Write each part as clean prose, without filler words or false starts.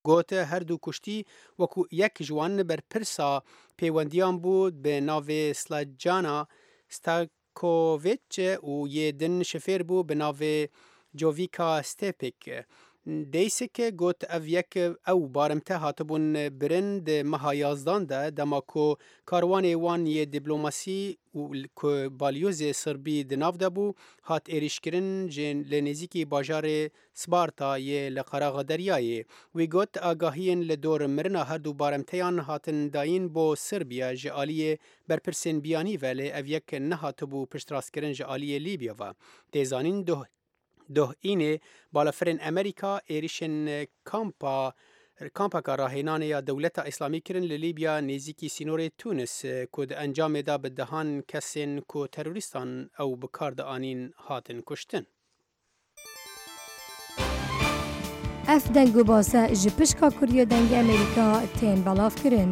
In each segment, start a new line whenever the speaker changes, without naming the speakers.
گوت هردوو کوشتی وەکو یەک جوان بەرپرسا پەیوەندیان بوو بە ناوێ سلاجانا ستاکۆڤیچ و یê din şifêr bû bi navê Jovika Stepik. Deyseke got ev yek ew barimte hatibûn birin di meha yazdan de dema ku karwanê wan yê dîplomasî û ku balyozê Sirbî di nav de bû hat êrişkirin ji li nêzîkî bajarê Sparta yê li qeraxa Deryayê. Wî got agahiyên li dor mirina herdû barimteyan hatin dayîn bo Sirbiya ji aliyê berpirsên biyanî ve lê ev yek nehatibû piştrast-kirin ji aliyê Lîbya ve. Têzanîn dohînê balafirên Amerîka êrişên kampeka rahênanê ya Dewleta Îslamî kirin li Lîbya nêzîkî sînorê Tunis ku di encamê de bi dehan kesên ku terorîstan ew bi kar dianîn hatin kuştin.
Ev deng û base ji pişka Kuriya dengê Amerîka tên belavkirin.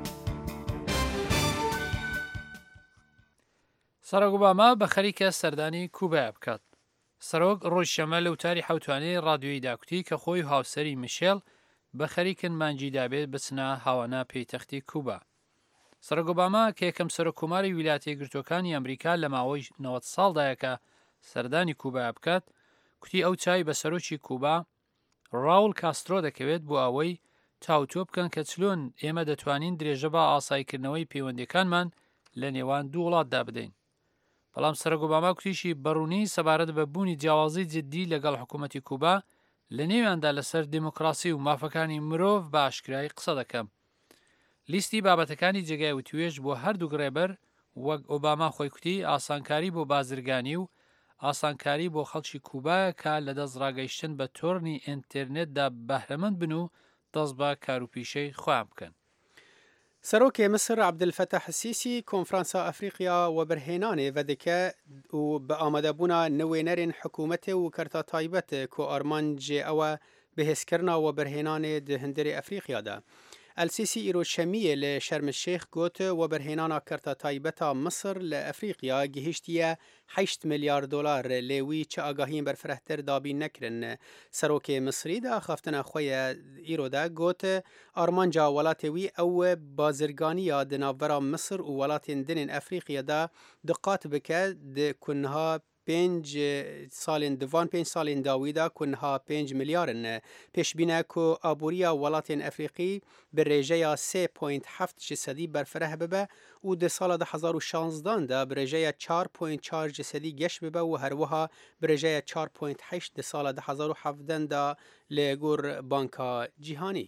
سەرۆک ئۆباما بە خەریکە سەردانی کوبایە بکات. سەرۆک ڕۆژشەمە لە وتاری حوتوانەی ڕادیۆیی داکوتی کە خۆی و هاوسەری میشێل بە خەریکن مانجی دابێت بچنە هاوانە پەیتەختی کوبا. سەرۆک ئۆباما کە یەکەم سەرۆککۆماری ویلایەتە یەکگرتووەکانی ئەمریکا لە ماوەی 90 ساڵدایەکە سەردانی کوبایە بکات، کوتی ئەو چای بە سەرۆکی کوبا ڕاول کاسترۆ دەکەوێت بۆ ئەوەی تاوتۆ بکەن کە چلۆن ئێمە دەتوانین درێژە بە ئاساییکردنەوەی پەیوەندیەکانمان لە نێوان دوو وڵاتدا بدەین. بەڵام سەرۆک ئۆباما کوتیشی بەڕوونی سەبارەت بە بوونی جیاوازی جددی لەگەڵ حکوومەتی کوبا لە نێویاندا لەسەر دیموکراسی و مافەکانی مرۆڤ بە ئاشکرایی قسە دەکەم. لیستی بابەتەکانی جێگای وتوێژ بۆ هەردوو گڕێبەر وەک ئۆباما خۆی کوتی ئاسانکاری بۆ بازرگانی و ئاسانکاری بۆ خەڵکی کوبایە کە لە دەست ڕاگەیشتن بە تۆڕنی ئینترنێتدا بەهرەمەند بن و دەست بە کاروپیشەی خۆیان بکەن.
سەرۆکê Misir Abdülfetah Sîsî konferansa Efrîqiya Weberhênanê vedike û bi amadebûna newênerên hikûmetê û kerta taybet ku armancê ew e bihêzkirina weberhênanê di hundirê Efrîqiya de. El-Sîsî îro şemiyê li Şerm-el-Şeyx got weberhênana kerta taybeta Misir li Efrîqiya gihîştiye 8 milyar dolar lê wî çi agahiyên berfirehtir dabîn nekirin. Serokê Misrî di axaftina xwe ye îro de got armanca welatê wî ew bazirganiya di navbera Misir û welatên dinên Efrîqiya de diqat bike di ku niha 5 salên divan 5 salên dawî de ku niha 5 milyarin. Pêşbîne ku aboriya welatên Efrîqî bi rêjeya 3.7% berfireh bibe û di sala 2016 de bi rêjeya 4.4% geş bibe û her wiha bi rêjeya 4.8 di sala 2017 de li gor Banka Cîhanî.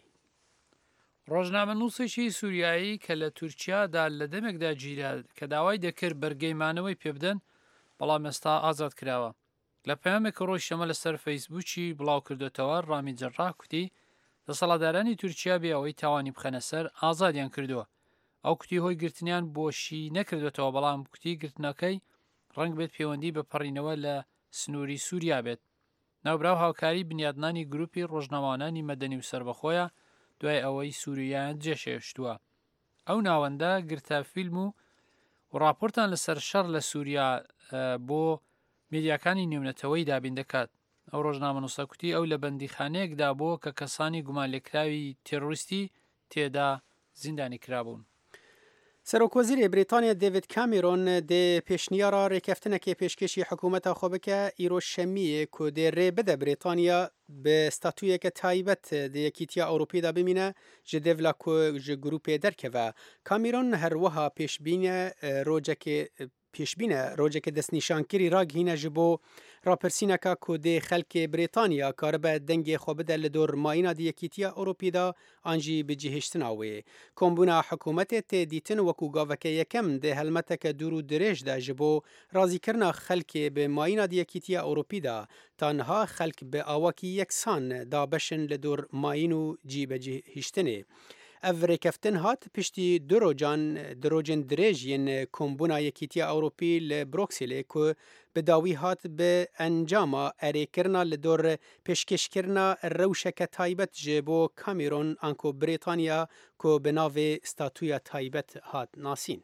ڕۆژنامەنووسێکی سووریایی کە لە تورکیادا لە دەمێکدا گیرا کە داوای دەکرد بەرگەیمانەوەی پێبدەن بەڵام ئێستا ئازاد کراوە. لە پەیامێک ڕۆژ شەمە لەسەر فەیسبووکی بڵاو کردوتەوە ڕامی جەڕا کوتی دەسەڵاتدارانی تورکیا بێ ئەوەی تاوانی بخەنە سەر ئازادیان کردووە. ئەو کوتی هۆی گرتنیان بۆشی نەکردوێتەوە بەڵام کوتی گرتنەکەی ڕەنگ بێت پەیوەندی بە پەڕینەوە لە سنووری سووریا بێت. ناوبراو هاوکاری بنیادنانی گروپی ڕۆژنامەوانانی مەدەنی و سربەخۆیە دوای ئەوەی سووریایان جێشێشتووە. ئەو ناوەندە گرتە فیلم و راپۆرتان لەسەر شەڕ لە سووریا بۆ میدیاکانی نێونەتەوەی دابین دەکات. ئەو ڕۆژنامەنووسە کوتی ئەو لە بەندیخانەیەکدا بۆ کە کەسانی گومانلێکراوی تێڕۆریستی تێدا زیندانی کرابوون.
سەرۆکوەزیرê Brîtanya David Cameron dê pêşniyara rêkeftinekê pêşkêşî hikûmeta xwe bike îro şemiyê ku dê rê bide Brîtanya bi statûyeke taybet di Yekîtiya Ewropî de bimîne ji devla ku ji grûpê derkeve. Cameron her wiha pêşbîne rojekê destnîşankirî ragihîne ji bo rapirsîneka ku dê xelkê Brîtanya karibe dengê xwe bide li dor mayîna di Yekîtiya Ewropî de an jî bi cihêştina wê. Kombûna hikûmetê tê dîtin wekû gaveke yekem dê helmeteke dûr û dirêj de ji bo razîkirina xelkê bi mayîna di Yekîtiya Ewropî de ta niha xelk bi awakî yeksan dabeşin li dor mayîn û cî bi cihêştinê. Ev rêkeftin hat piştî du rojên dirêj yên Kombûna Yekîtiya Ewropî li Brukselê ku bi dawî hat bi encama erêkirina li dor pêşkêşkirina rewşeke taybet ji bo Cameron an ku Brîtanya ku bi navê statûya taybet hat nasîn.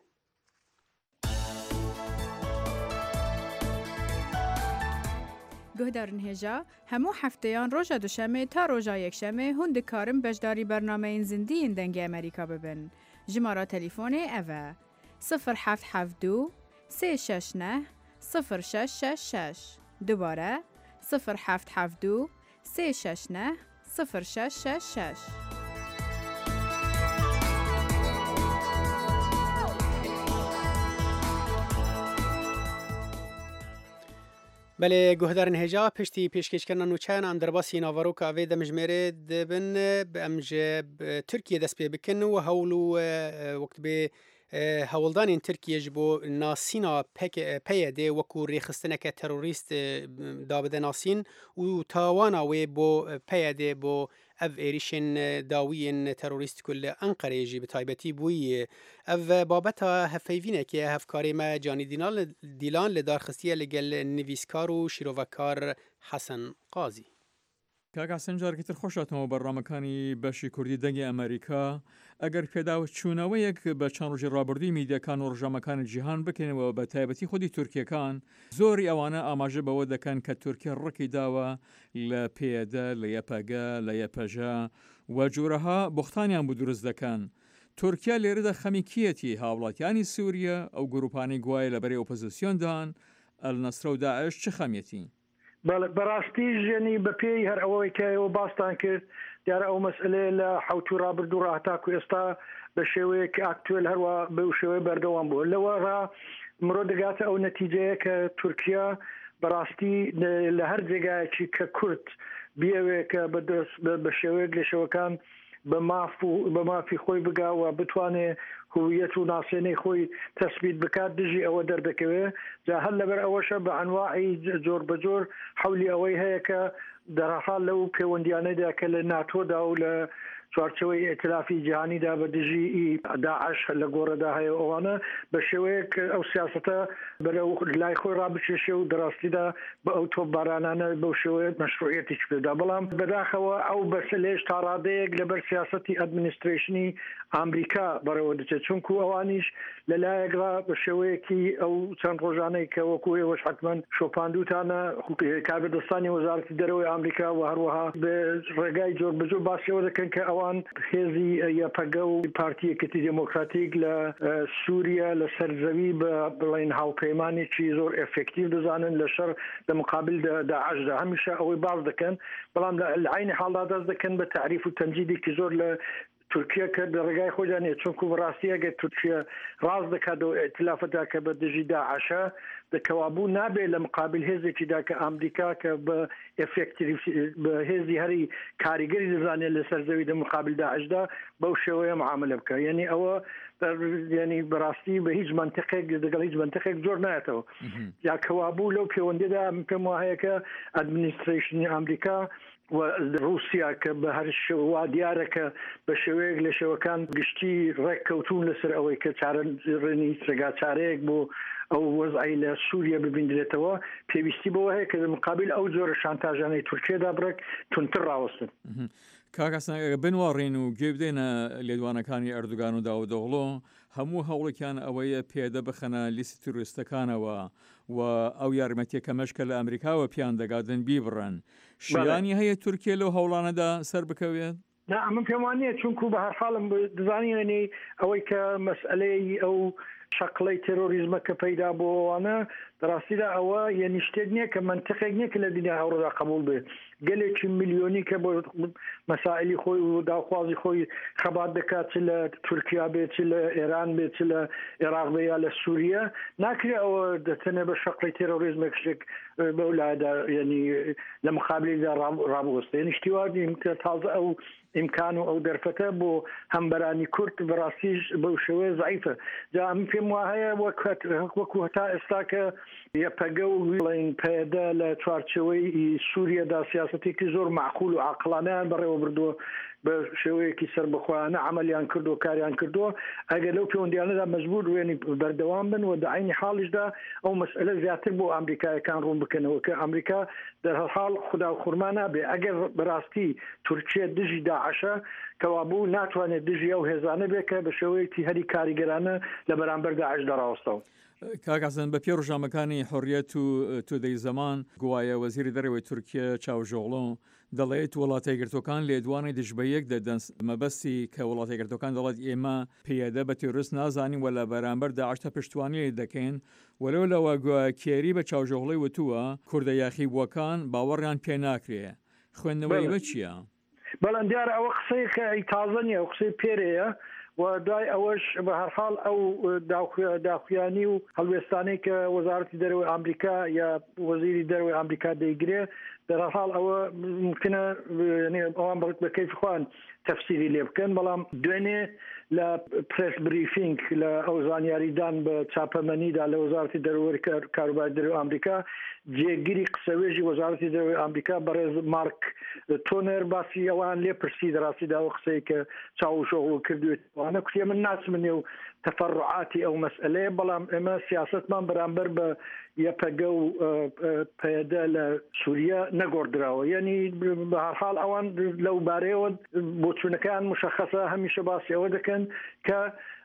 گهدارن هجا همو هفتهان روژا دوشمه تا روژا یکشمه هون دکارم بجداری برنامه این زندین دنگ امریکا ببن. جمارا تلیفون اوه 0772 369 0666 دوباره 0772 369 0666.
بله گهدارن هجا پشتی پیشکشکردن نوچان ام درباسی ناوارو که اوی دمجمره دبن به امج ترکیه دست پی بکن و هولو وقت به هولدان ترکیه جبو ناسینا پیده وکو ریخستنه که تروریست دابده ناسین و تاوانا وی بو پیده بو اف ایریشن داوین تروریست کل انقره جی بتایبتی بوی اف بابتا هفیوینه که هفکاری ما جانی دیلان لدارخستیه لگل نویسکار و شیروکار حسن قاضی.
کاک حسن جارکتر خۆشاتەوە بەڕامەکانی بەشی کوردی دەنگی ئەمریکا ئەگەر پێداوە چوونەوەیەک بە چەند ڕۆژی ڕابردووی میدیەکان و ڕژەمەکانی جیهان بکەنەوە بە تایبەتی خودی تورکیەکان زۆری ئەوانە ئاماژە بەوە دەکەن کە تورکیا ڕقی داوە لە پێدە لە یەپەگە لە یەپەژە و جوورەها بوختانیان بۆ دروست دەکەن. تورکیا لێرەدا خەمی کیەتی هاوڵاتیانی سووریە ئەو گروپانی گوایە لەبەرەی ئۆپۆزیسیۆندان ئەلنەسرە و داعش چ خەمیەتی؟
بەڕاستی ژێنی بە پێی هەر ئەوەی کە ئەوە باستان کرد دیارە ئەو مەسئلەیە لە حوت و ڕابردوو ڕاهتاکو ئێستا بە شێوەیەک ئاکتوێل هەروە بەو شێوەیە بەردەوام بوو لەوەڕا مرۆ دەگاتە ئەو نەتیجەیە کە تورکیا بەڕاستی لە هەر جێگایەکی کە کورد بیاوێ کە بە شێوەیەک لە شێوەکان بە مافی خۆی بگاوە بتوانێ هویەت و ناسێنەی خۆی تەسبیت بکات دژی ئەوە دەردەکەوێ جا هەر لەبەر ئەوەشە بە ئەنواعی جۆر بە جۆر حولی ئەوەی هەیە کە دەرەحال لەو پەیوەندیانەدا کە لە ناتۆدا و لە چوارچەوەی ئێتلافی جیهانیدا بە دژی داعش لە گۆڕەدا هەیە ئەوانە بە شێوەیەک ئەو سیاسەتە بەرەو لای خۆی ڕابچێشێ و دەڕاستیدا بە ئەو تۆپبارانانە بەو شێوەیە مەشروعیەتیش پێدا بەڵام بەداخەوە ئەو بەسلێش تا ڕادەیەک لەبەر سیاسەتی ئەدمنیستریشنی ئامریکا بەرەوە دەچێت چونکو ئەوانیش لەلایەکڕا بە شێوەیەکی ئەو چەند ڕۆژانەی کە وەکو ئێوەش حتمەن شۆپاندوتانە کاربەدەستانی وەزارەتی دەرەوەی ئامریکا و هەروەها بە ڕێگای جۆر بەجۆر باسیەوە دەکەن کە ئەوان حێزی یەپەگە و پارتیەکەتی دموکراتیک لە سووریا لە سەرزەوی بە بڵین هاوپەیمانێکی زۆر ئێفێکتیو دەزانن لە شەر لە مقابل داعشدا هەمیشە ئەوەی باز دەکەن بەڵام لە عینی حاڵدا دەست دەکەن بە تعریف و تەنجیدێکی زۆر لە تورکیا کە لە ڕێگای خۆیانێت چونکو بەڕاستی ئەگەر تورکیا ڕاست دەکاتەوە ئێتلافەدا کە بە دژی داعشە دەکەوابوو نابێت لە مقابل هێزێکیدا کە ئامریکا کە بە بە هێزی هەری کاریگەری دەزانێت لە سەرزەوی دە مقابل داعشدا بەو شێوەیە معاملە بکە یعنی ئەوە ینی بەڕاستی بە هیچ منطقێک لەگەڵ هیچ منطقێک زۆر نایەتەوە یا کەوابوو لەو پەیوەندیدا پێم وایە کە ئەدمنیستریشنی ئامریکا و رووسیا کە بە هەر شێوا دیارە کە بە شێوەیەک لە شێوەکان گشتی ڕێککەوتون لەسەر ئەوەی کە چارەڕێنی سێگا چارەیەک بۆ ئەو وەزعی لە سووریا ببیندرێتەوە پێویستی بەوە هەیە کە مقابل ئەو جۆرە شانتاژانەی تورکیەدا بڕێک تونتر ڕاوەستن.
کاکەسن بنوارڕین و گوێ بدەینە لێدوانەکانی ئەردوگان و داودۆغڵۆ هەموو هەوڵێکیان ئەوەیە پێدە بخەنە لیستی توریستەکانەوە و ئەو یارمەتیەکە مەشکە لە ئەمریکاوە پیان دەگادن بیبڕن شیانی هەیە تورکیا لەو هەوڵانەدا سەر بکەوێت؟
من پێم وانییە چونکو بە هەرحاڵم دزانیێنێ ئەوەی کە مەسئلەی ئەو شەقڵەی تێرۆریزمە کە پەیدا بۆوانە دەڕاستیدا ئەوە یەنی شتێک نییە کە منطقێک نییە کە لە دنیا هەوڕدا قبول بێت گەلێکی میلیۆنی کە بۆ مەسائلی خۆی و داوخوازی خۆی خەبات دەکات چ لە تورکیا بێت چ لە ئێران بێت چ لە عێراق بێت یا لە سووریا ناکرێت ئەوە دەتەنێ بە شەقڵی تێرۆریزمێک شتێک بەولایدا یعنی لە مقابلیدا ڕابوەستە یعنی شتیوادیم کە تازە ئەو ئیمکان و ئەو دەرفەتە بۆ هەمبەرانی کورد بەڕاستیش بەو شێوەیە زعیفە جا ئەم پێم وایە وەکو هەتا ئێستا کە یەپەگە و بڵین پەیەدە لە چوارچەوەی سووریادا سیاسەتێکی زۆر معقول و عاقلانەیان بەڕێوە بردووە بە شێوەیەکی سربەخۆیانە عملیان کردو کاریان کردووە ئەگەر لەو پەیوەندیانەدا مەجبور وێنی بەردەوام بن و داعینی حاڵیشدا ئەو مەسئلە زیاتر بۆ ئەمریکایەکان ڕوون بکەنەوە کە ئەمریکا دەرهەڵ خدا و خورما نابێ ئەگەر بەڕاستی تورکیە دژی داعشە کەوابوو ناتوانێت دژی ئەو هێزانە بێت کە بە شێوەیەکی هەری کاریگەرانە لە بەرامبەر داعش دەڕاوەستەوە.
کاکەسن بە پێ ڕۆژنامەکانی حڕیەت و تودەی زەمان گوایە وەزیری دەرەوەی تورکیە چاوژۆڵۆ دەڵێت وڵاتی گرتوەکان لێدوانی دژبەیەک دەدەن مەبەستی کە وڵاتی گرتوەکان دەڵێت ئێمە پێیەدە بە تێڕست نازانین وە لە بەرامبەر داعشتە پشتوانی دەکەین وەلەو لەوە کێری بە چاوژۆڵی وتووە کوردە یاخی بووەکان باوەڕیان پێ ناکرێ خوێندنەوەی بە چییە؟
بەڵام دیارە ئەوە قسەی کە تازە نیە و قسەی پێرەیە و دوای ئەوەش بە هەرحاڵ ئەو داخوایانی و هەڵوێستانەی کە وەزارەتی دەرەوەی ئەمریکا یا وەزیری دەرەوەی ئەمریکا دەیگرێ دەرحاڵ ئەوە ممکنە ئەوان بە کەیفی خوان تەفسیری لێ بکەن بەڵام دوێنێ لە پرس بریفینگ لە ئەو زانیاریدان بە چاپەمەنیدا لە وەزارەتی دەرەوەی کاروباری دەرەوەی ئەمریکا جێگیری قسەوێژی وەزارەتی دەرەوەی ئەمریکا بەڕێز مارک تۆنەر باسی ئەوان لێ پرسی دەڕاستیدا ئەو قسەی کە چاوشۆغڵ کردوێتوانە کوتێ من ناچمنێ و تەفەڕعاتی ئەو مەسئلەیە بەڵام ئێمە سیاستمان بەرامبەر بە یەپەگە و پەیەدە لە سووریا نەگۆڕدراوە یعنی بە هەرحاڵ ئەوان لەو بارەیەوە بۆچوونەکان مشخصە هەمیشە باسی ئەوە دەکەن کە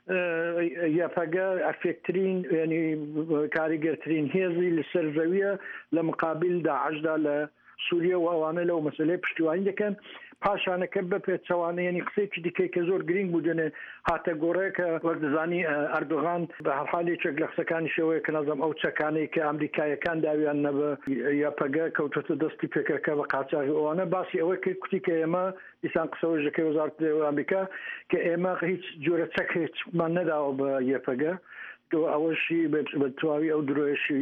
یەپەگە ئەفێکترین ینی کاریگەرترین هێزی لەسەر زەویە لە مقابل داعشدا لە سووریا و ئەوانە لەو مەسئلەی پشتیوانی دەکەن پاشانەکە بە پێچەوانەیەنی قسێکی دیکەی کە زۆر گرنگ بوودنێ هاتە گۆڕەیە کە وەک دەزانی ئەردوغان بە هەرحالێکێک لە قسەکانی شێوەیە کە نەزم ئەو چەکانەی کە ئەمریکایەکان داویان نەبە یاپەگە کەوتۆتە دەستی پێکەکە بە قاچاقی ئەوانە باسی ئەوەی کرد کوتی کە ئێمە دیسان قسەوەژەکەی وەزارەتی دەرەوەی ئەمریکا کە ئێمە هیچ جۆرە چەک هیچمان نەداوە بە یەپەگە ئەوەشی بە تواوی ئەو درۆیشی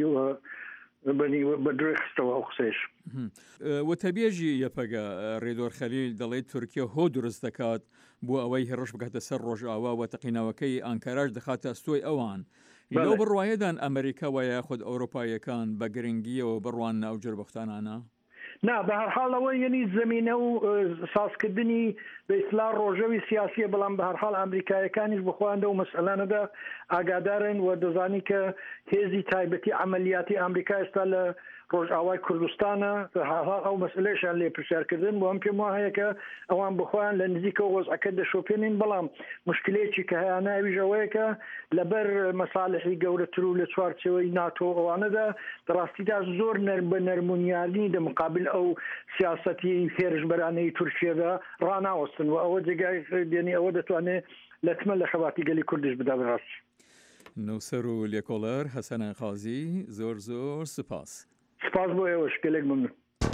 بە درۆی خستەوە ئەو قسەیش
وتەبێژی یەپەگە ڕێدۆر خەلیل دەڵێت تورکیا هۆ دروست دەکات بۆ ئەوەی هێڕش بکاتە سەر ڕۆژئاوا و تەقیناوەکەی ئانکاراش دەخاتە ئەستۆی ئەوان لەو بڕواایەدان ئەمریکا و یاخود ئەوروپایەکان بە گرنگیەوە بڕوان ناو جربەختانانە
نا بە هەرحاڵەوە یعنی زمینە و سازکردنی بە ئیسلا ڕۆژەوی سیاسیە بەڵام بە هەرحاڵ ئەمریکایەکانیش بخواندە و مەسئلانەدا ئاگادارن و دەزانی کە هێزی تایبەتی عملیاتی ئەمریکا ئێستا لە ڕۆژئاوای کوردستانە ئەو مەسئلەیشان لێ پرسیارکردن بۆ ئەم پێم وایە کە ئەوان بخۆیان لە نزیکە وەزعەکە دەشۆپێنین بەڵام مشکلێکی کە هەیە ناویژەوەیە کە لەبەر مەساڵحی گەورەتر و لە چوارچەوەی ناتۆ ئەوانەدا ڕاستیدا زۆر بە نەرمونیانی لە مقابل ئەو سیاسەتی هێرشبەرانەی تورکیەدا ڕناوەستن و ئەوە جێگای دێنی ئەوە دەتوانێت لەتمە لە خەواتی گەلی کوردش بدا بڕاستی
نووسەر و لێکۆڵەر حەسەن قازی زۆر زۆر سپاس
سپاس بۆ ئێوەش گەلێک ممنون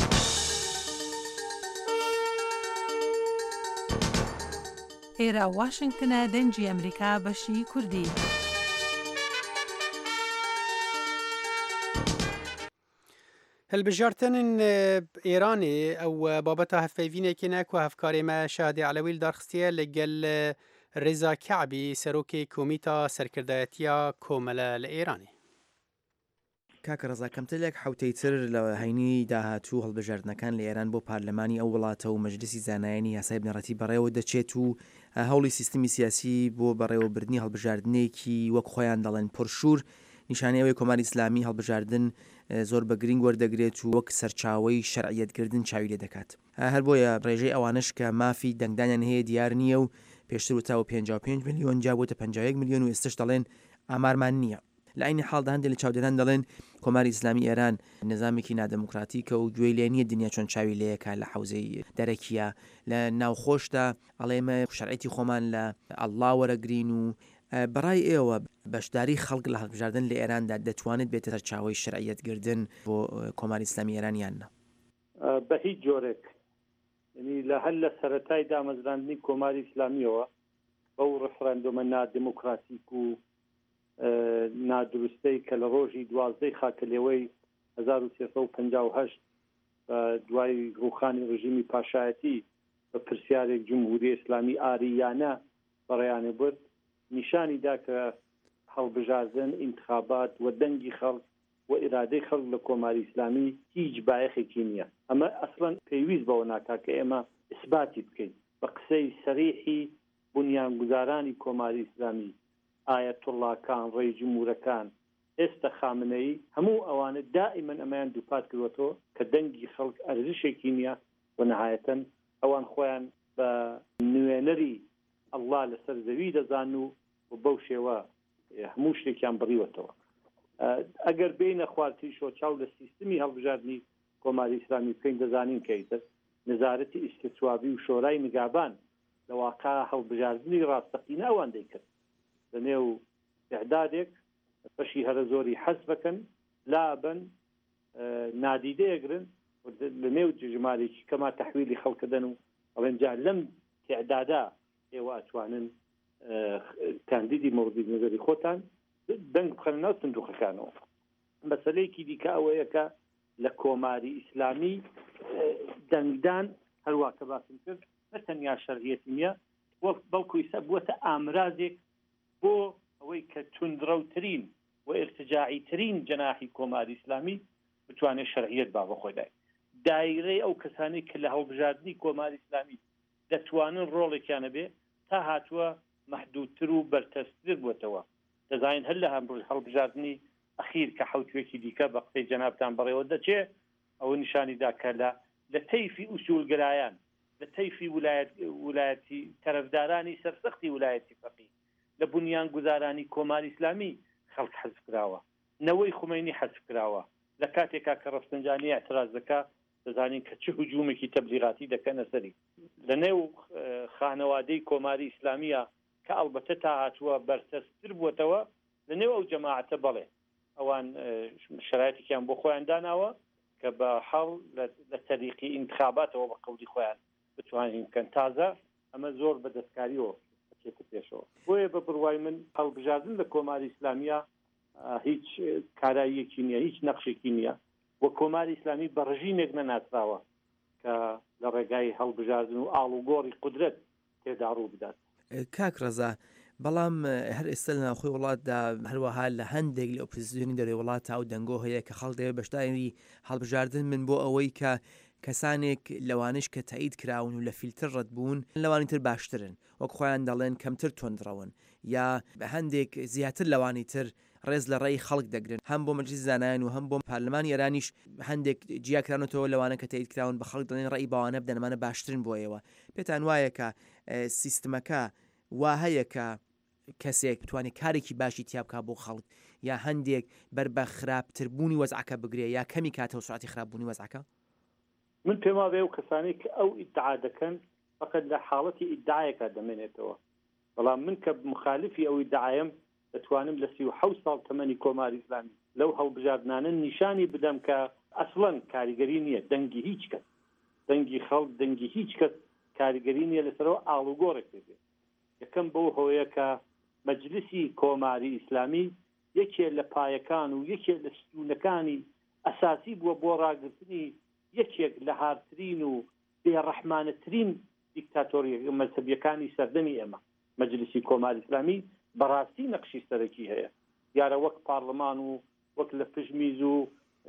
ئێرە واشنگتنە دەنجی ئەمریکا بەشی کوردی
هەلبژارتنên Îranê ew babeta hevpeyvînekê ne ku hevkarê me Şadê Elewî darxistiye li gel Rêza Keዕbî serokê Komîta Serkirdayetiya Komele li Îranê.
کاکە ڕزا کەمترێک حوتەیتر لە هەینی داهاتوو هەڵبژاردنەکان لە ئێران بۆ پارلەمانی ئەو وڵاتە و مەجلیسی زانایانی یاسای بنەڕەتی بەڕێوە دەچێت و هەوڵی سیستمی سیاسی بۆ بەڕێوەبردنی هەڵبژاردنێکی وەک خۆیان دەڵێن پرشور نیشانەوەی کۆماری ئیسلامی هەڵبژاردن زۆر بە گرنگ وەردەگرێت و وەک سەرچاوەی شەرعیەتکردن چاوی لێ دەکات هەر بۆیە ڕێژەی ئەوانش کە مافی دەنگدانیان هەیە دیار نییە و پێشتر وتاوە 55 میلیۆن جابووتە 51 میلیۆن و ئێستش دەڵێن ئامارمان نییە لە عینی حاڵدا هەندێک لە چاودێران دەڵێن کۆماری ئیسلامی ئێران نظامێکی نادەموکراتیکە و گوێی لێ نییە دنیا چۆن چاوی لەیەکە لە حوزەی دەرەکیە لە ناوخۆشدا ئەڵێمە شەرعەتی خۆمان لە ئەڵڵا وەرەگرین و بەڕای ئێوە بەشداری خەڵک لە هەڵبژاردن لە ئێراندا دەتوانێت بێتە سەرچاوەی شەرعیەتگردن بۆ کۆماری ئیسلامی ئێران یاننا
بە هیچ جۆرێک لە هەر لە سەرەتای دامەزراندنی کۆماری ئیسلامیەوە بەو ڕفرەندۆمە نادموکراتیک و نادروستەی کە لە ڕۆژی 12 خاکەلێوەی 1358 دوای ڕوخانی ڕژیمی پاشایەتی بە پرسیارێک جمهوری ئیسلامی ئاریانە بەڕێیانە برد نیشانیدا کە هەڵبژاردن ئینتخابات و دەنگی خەڵک و ئیرادەی خەڵک لە کۆماری ئیسلامی هیچ بایەخێکی نییە ئەمە ئەسڵەن پێویست بەوە ناکا کە ئێمە ئیسباتی بکەین بە قسەی سەریحی بنیانگوزارانی کۆماری ئیسلامی ئایەتوڵڵاکان ڕێی جمهورەکان ئێستا خامنەی هەموو ئەوانە دائیمەن ئەمەیان دووپات کردوەوە کە دەنگی خەڵک ئەرزشێکی نییە و نەهایەتەن ئەوان خۆیان بە نوێنەری ئەڵڵا لەسەر زەوی دەزان و بەو شێوە هەموو شتێکیان بڕیوەتەوە. ئەگەر بینە خواردی شۆچاو لە سیستمی هەڵبژاردننی کۆماری ئیسلامی بکەین دەزانین کەیتر نزارەتی ئیسکسوابی و شۆرای نگابان لە واقع هەڵبژاردننی ڕاستەقینە ئەوان دەیکرد لە نێو ئیعدادێک بەشی هەرە زۆری حەز بکەن لابن نادیدەیەگرن لە نێو ژمارێکی کەما تەحویلی خەڵکەدەن و ئەوەنجا لەم تعدادا ئێوە ئەتوانن کاندیدی مەوردی نظری خۆتان دەنگ بخەنە ناو سندوقەکانەوە. مەسەلەیەکی دیکە ئەوەیە کە لە کۆماری ئیسلامی دەنگدان هەروە کە باسم کرد نە تەنیا شەرعیەتی نییە بەڵکو ئیسا بووەتە ئامرازێک بۆ ئەوەی کە توندڕەوترین و ئێرتجاعیترین جەناحی کۆماری ئیسلامی بتوانێت شەرعیەت با بە خۆدای دایرەی ئەو کەسانی کە لە هەڵبژاردننی کۆماری ئیسلامی دەتوانن ڕۆڵێکیانە بێ تا هاتووە مەحدودتر و بەرتەستر بووتەوە. دەزانین هەر لە هەڵبژاردننی ئەخیر کە حوتوێکی دیکە بە قسەی جەنابتان بەڕێوە دەچێ ئەوە نیشانیدا کە لە تەیفی ئوسولگرایان لە تەیفی ویلایەتی تەرەفدارانی سەرسەختی ویلایەتی فەقیه لە بنیان گوزارانی کۆماری ئیسلامی خەڵک حەزف کراوە نەوەی خومینی حەزف کراوە لە کاتێکا کە ڕەفسەنجانی ئەتراز دەکا دەزانین کە چه هجوومێکی تەبلیغاتی دەکەنە سەری لە نێو خانەوادەی کۆماری ئیسلامیە کە ئەڵبەتە تا هاتووە بەرتەستر بووتەوە لە نێو ئەو جەماعەتە بەڵێ ئەوان شرایطێکیان بۆ خۆیان داناوە کە بە حەڵ لە تەریقی ئینتخاباتەوە بە قەولی خۆیان بتوانین بکەن تازە ئەمە زۆر بە دەستکاریەوە بچێتە پێشەوە. بۆیە بە بڕوای من هەڵبژاردن لە کۆماری ئیسلامیە هیچ کاراییەکی نییە هیچ نەخشێکی نییە و کۆماری ئیسلامی بە ڕژیمێک نەناسراوە کە لە ڕێگای هەڵبژاردن و ئاڵوگۆڕی قودرەت تێدا ڕوو بدات.
کاک ڕەزا بەڵام هەر ئێستا لە ناوخۆی وڵاتدا هەروەها لە هەندێک لە ئۆپۆزیسیۆنی دەرەوەی وڵات تا و دەنگۆ هەیە کە خەڵک دەوێت بەشداری هەڵبژاردن من بۆ ئەوەی کە کەسانێک لەوانش کە تایید کراون و لە فیلتر ڕەت بوون لەوانی تر باشترن وەک خۆیان دەڵێن کەمتر تۆندڕەون یا بە هەندێک زیاتر لەوانی تر ڕێز لە ڕێی خەڵک دەگرن هەم بۆ مەجلیس زانایان و هەم بۆ پارلەمانی ئێرانیش هەندێک جیاکرانەوە لەوانە کە تایید کراون بە خەڵک دەڵێن ڕێی باوانە بدەنمانە باشترن بۆ ئێوە پێتان وایە کە سیستمەکە وا هەیە کە کەسێک بتوانێت کارێکی باشی تیابکە بۆ خەڵک یا هەندێک بەر بە خراپتربوونی وەزعەکە بگرێ یا کەمی کاتەوە سرعەتی خراپبوونی وەزعەکە؟
من پێما بێ و کەسانی کە ئەو ئیدعا دەکەن فقط لە حاڵەتی ئیدعایەکە دەمێنێتەوە بەڵام من کە مخالفی ئەو ئیدعایم دەتوانم لە 37 ساڵ تەمەنی کۆماری ئیسلامی لەو هەڵبژاردنانە نیشانی بدەم کە ئەسڵەن کاریگەری نییە دەنگی هیچ کەس دەنگی خەڵک دەنگی هیچ کەس کاریگەری نییە لەسەرەوە ئاڵوگۆڕێک بێت. یەکەم بەو هۆیە کە مەجلیسی کۆماری ئیسلامی یەکێ لە پایەکان و یەکێ لە ستونەکانی ئەساسی بووە بۆ ڕاگررتنی یەکێک لە هارترین و بێڕەحمانەترین دیکتاتۆری مەذهبیەکانی سەردەمی ئێمە مەجلیسی کۆماری ئیسلامی بەڕاستی نەقشی سەرەکی هەیە یارە وەک پارلەمان و وەک لە پژمیز و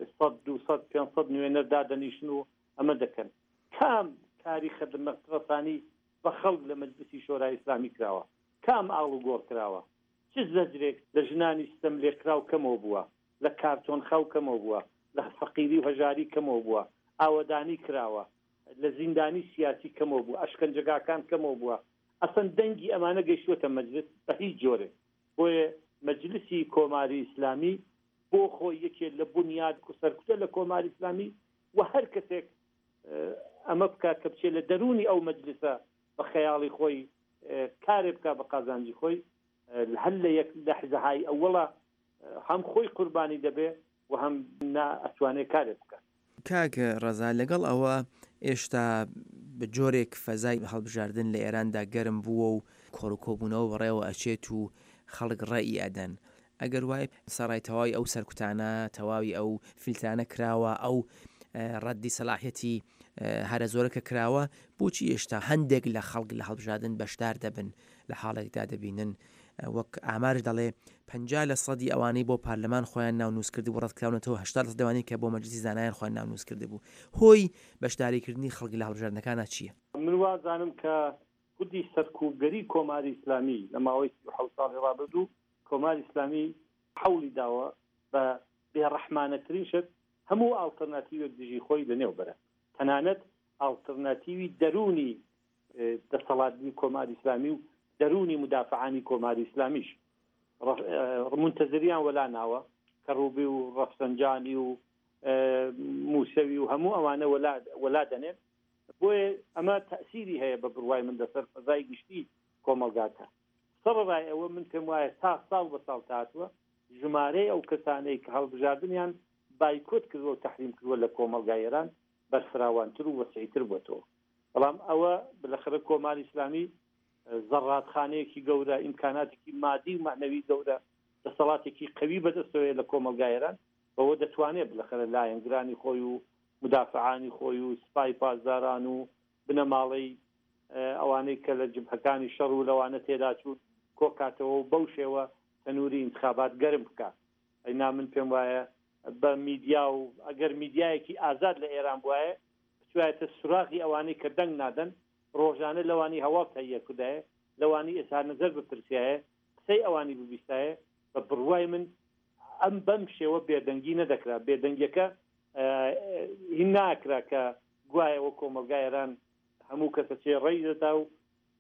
500 نوێنەر دادەنیشن و ئەمە دەکەن کام کاری خدمەتڕەسانی بە خەڵک لە مەجلیسی شۆرای ئیسلامی کراوە کام ئاڵوگۆڕ کراوە چ زەجرێک لە ژنانی ستەم لێکراو کەمەوە بووە لە کارتۆن خەو کەمەوە بووە لە فەقیری و هەژاری کەمەوە بووە ئاوەدانی کراوە لە زیندانی سیاسی کەمەوە بوو ئەشکەنجەگاکان کەمەوە بووە ئەسەن دەنگی ئەمانە گەیشتووەتە مەجلس بە هیچ جۆرێک بۆیە مەجلیسی کۆماری ئیسلامی بۆ خۆی یەکێک لە بنیاد و سەرکوتە لە کۆماری ئیسلامی و هەر کەسێک ئەمە بکات کە بچێت لە دەرونی ئەو مەجلیسە بە خەیاڵی خۆی کارێ بکات بە قازانجی خۆی هەر لە یەک لەحزەهای ئەوڵە هەم خۆی قوربانی دەبێ و هەم ئەتوانێت کارێ بکات.
کاک ڕەزا لەگەڵ ئەوە ئێشتا بە جۆرێک فەزای هەڵبژاردن لە ئێراندا گەرم بووە و کۆڕکۆبوونەوە بەڕێوە ئەچێت و خەڵک ڕێئی ئەدەن ئەگەر وای سەڕای تەواوی ئەو سەرکوتانە تەواوی ئەو فیلترانە کراوە ئەو ڕەدی سەلاحەتی هەرە زۆرەکە کراوە بۆچی ئێشتا هەندێک لە خەڵک لە هەڵبژاردن بەشدار دەبن لە حاڵێکدا دەبینن وەک ئامارش دەڵێ 50% ئەوانەی بۆ پارلەمان خۆیان ناونووسکردی بۆ ڕەتکراونەتەوە 80% دەوانی کە بۆ مەجلیسی زانایان خۆیان ناونووسکردی بوو. هۆی بەشداریکردنی خەڵکی لە هەڵبژاردنەکانە چییە؟
من وازانم کە خودی سەرکوبگەری کۆماری ئیسلامی لە ماوەی 7 ساڵی ڕابردوو کۆماری ئیسلامی حولی داوە بە بێڕەحمانەترین شت هەموو ئالتەرناتیوێک دژی خۆی لەنێو بەرە، تەنانەت ئالتەرناتیوی دەرونی دەسەڵاتنی کۆماری ئیسلامی و دەرونی مدافعانی کۆماری ئیسلامیش منتەزریان وەلا ناوە کە ڕووبی و ڕەفسەنجانی و موسەوی و هەموو ئەوانە وەلا دەنێن. بۆیە ئەمە تەسیری هەیە بە بڕوای من لەسەر فەزای گشتی کۆمەلگاتە. سەرڕای ئەوە من پێم وایە تا ساڵ بە ساڵ هاتووە ژمارەی ئەو کەسانەی کە هەڵبژاردنیان بایکۆت کردووە و تەحریم کردووە لە کۆمەلگای ئێران بەرفراوانتر و وەسعیتر بووەتەوە. بەڵام ئەوە بالاخره کۆماری ئیسلامی زەڕاتخانەیەکی گەورە، ئیمکاناتێکی مادی و معنەوی گەورە، دەسەڵاتێکی قەوی بەدەستەوەی لە کۆمەلگای ئێران بەوە دەتوانێت بالاخره لایەنگرانی خۆی و مدافعانی خۆی و سپای پاسداران و بنەماڵەی ئەوانەی کە لە جبهەکانی شەڕ و لەوانە تێدا چوون کۆکاتەوە و بەو شێوە تەنووری انتخابات گەرم بکات. ئەینا من پێم وایە بە میدیا و ئەگەر میدیایەکی ئازاد لە ئێران بواە بچوایەتە سوراغی ئەوانەی کە دەنگ نادەن ڕۆژانە لەوانی هەواڵ تەیە کودایە، لەوانی ئێستا نەزەر بپرسیایە، قسەی ئەوانی ببیستایە. بە بڕوای من ئەم بەم شێوە بێدەنگی نەدەکرا. بێدەنگیەکە هین ناکرا کە گوایەوە کۆمەلگای ئێران هەموو کەسە چێ ڕێی دەدا و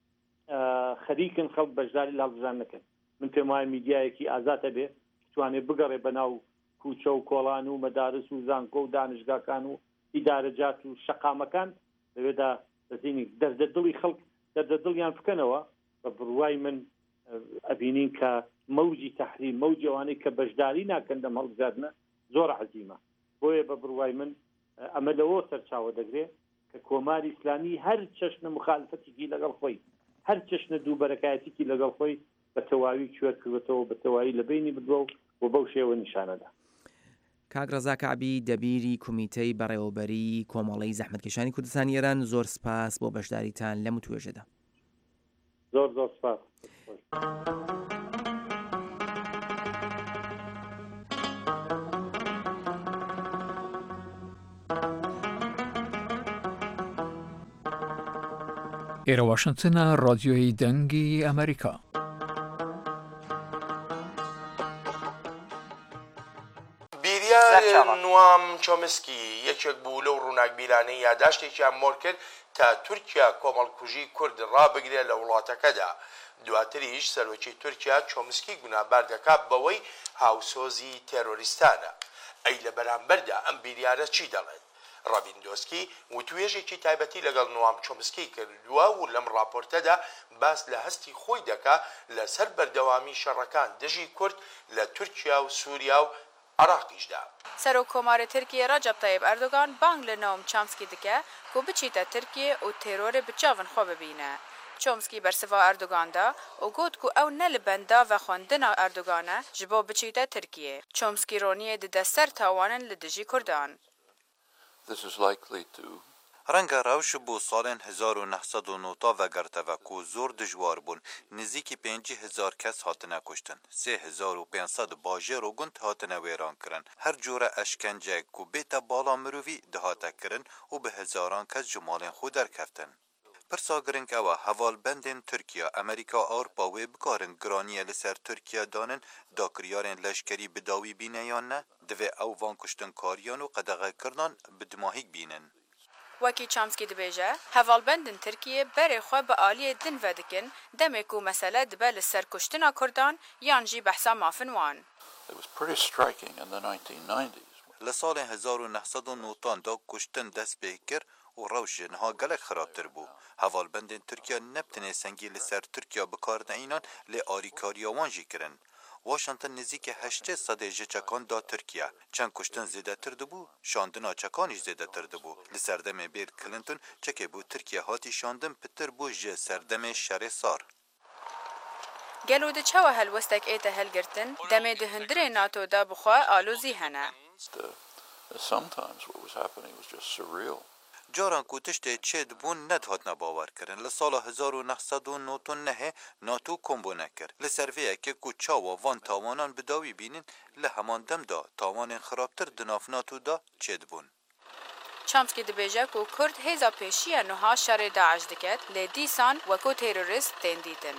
خەریکن خەڵک بەشداری لە هەڵبژاردن نەکەن. من پێم وایە میدیایەکی ئازاتە بێ بتوانێت بگەڕێ بەناو کوچە و کۆڵان و مەدارس و زانکۆ و دانشگاکان و ئیدارەجات و شەقامەکان لەوێدا دەزینی دەردەدڵی خەڵک دەردەدڵیان بکەنەوە. بە بڕوای من ئەبینین کە مەوجی تەحریم مەوجی ئەوانەی کە بەشداری ناکەن لەم هەڵبژاردنە زۆر عەزیمە. بۆیە بە بڕوای من ئەمە لەوە سەرچاوە دەگرێت کە کۆماری ئیسلامی هەر چەشنە مخالفەتێکی لەگەڵ خۆی، هەر چەشنە دووبەرەکایەتێکی لەگەڵ خۆی بە تەواوی کوێر کردوێتەوە، بە تەواوی لە بینی بدووە و بەو شێوە نیشانەدا.
کاک ڕەزا کەعبی دەبیری کومیتەی بەڕێوەبەری کۆمەڵەی زەحمەتکێشانی کوردستانی ئێران، زۆر سپاس بۆ بەشداریتان لەم توێژەدا.
زۆر زۆر سپاس.
ئێرە واشنگتنە، ڕادیۆی دەنگی ئەمریکا.
نوام چۆمسکی یەکێک بوو لەو ڕووناکبیرانەی یاداشتێکیان مۆر کرد تا تورکیا کۆمەڵکوژی کورد ڕابگرێت لە وڵاتەکەدا. دواتریش سەرۆکی تورکیا چۆمسکی گونابار دەکات بەوەی هاوسۆزی تێرۆریستانە. ئەی لە بەرامبەردا ئەم بیریارە چی دەڵێت؟ ڕابیندۆسکی وتوێژێکی تایبەتی لەگەڵ نوام چۆمسکی کردووە و لەم راپۆرتەدا باس لە هەستی خۆی دەکا لەسەر بەردەوامی شەڕەکان دژی کورد لە تورکیا و سووریا و عراقیشدا.
سەرۆک کۆمارە تورکیە ڕەجەب تایب ئەردۆغان بانگ لە ناوم چامسکی دکە کو بچیتە تورکیە و تێرۆرە بچاون خۆ ببینە. چۆمسکی بەرسڤا ئەردۆغاندا و گوت کو ئەو نە لە بەندا و خوێندنا ئەردۆغانە ji بۆ بچیتە تورکیە. چۆمسکی ڕۆنیە ددە سەر تاوانن لە دژی کوردان.
ڕەنگە ڕەوش بۆ ساڵێن 1990 vegirteve ku zor dijwar bûn, nizîkî 50,000 kes hatine kuştin, 3,500 bajêr û gund hatine wêran kirin. Her cure eşkenceyek ku bête bala mirovî dihate kirin û bi hezaran kes ji malên xwe derkeftin. Pirsa giring ew e hevalbendên Tirkiye, Amerîka, Awropa wê bikarin giraniye li ser Tirkiye danin dakiryarên leşkerî bi dawî bîne yan ne, divê ew van kuştinkariyan û qedeğekirnan bi dimahîk bînin.
وەکی چامسکی دبێژە هەڤاڵبەندن تورکیە بەرێ خۆ بە ئالیە دن ڤەدکن دەمێک و مەسەلە دبە لە سەر کوشتنا کوردان یان jî بەحسا mafin wan.
Li salên 1990 da kuştin dest pê kir û rewş ji niha gelek xirabtir bû. Hevalbendên Tirkiye nebtinê sengî li ser Tirkiye bikardeynan lê alîkariya wan jî kirin. Washington nizîkî 80 sedê ji çekan da Tirkiye. Çend kuştin zêdetir dibû, şandina çekan jî zêdetir dibû. Li serdemê Bill Clinton çekê bû Tirkiye hatî şandin pitir bû ji serdemê şerê sar.
Gelo di çawa helwestek ête helgirtin, demê di hundirê NATO'da bixwe alozî hene.
جاران کو تشت چید بون ندهات نباور کرن لسال 1999 ناتو کمبونه کرد لسرویه که کو چاوا وان تاوانان بداوی بینین لهمان دم دا تاوان خرابتر دناف ناتو دا چید بون.
چامسکی دبیجه کو کرد هیزا پیشی نوها شر داعش دکت لی دیسان وکو تیروریست تندیدن.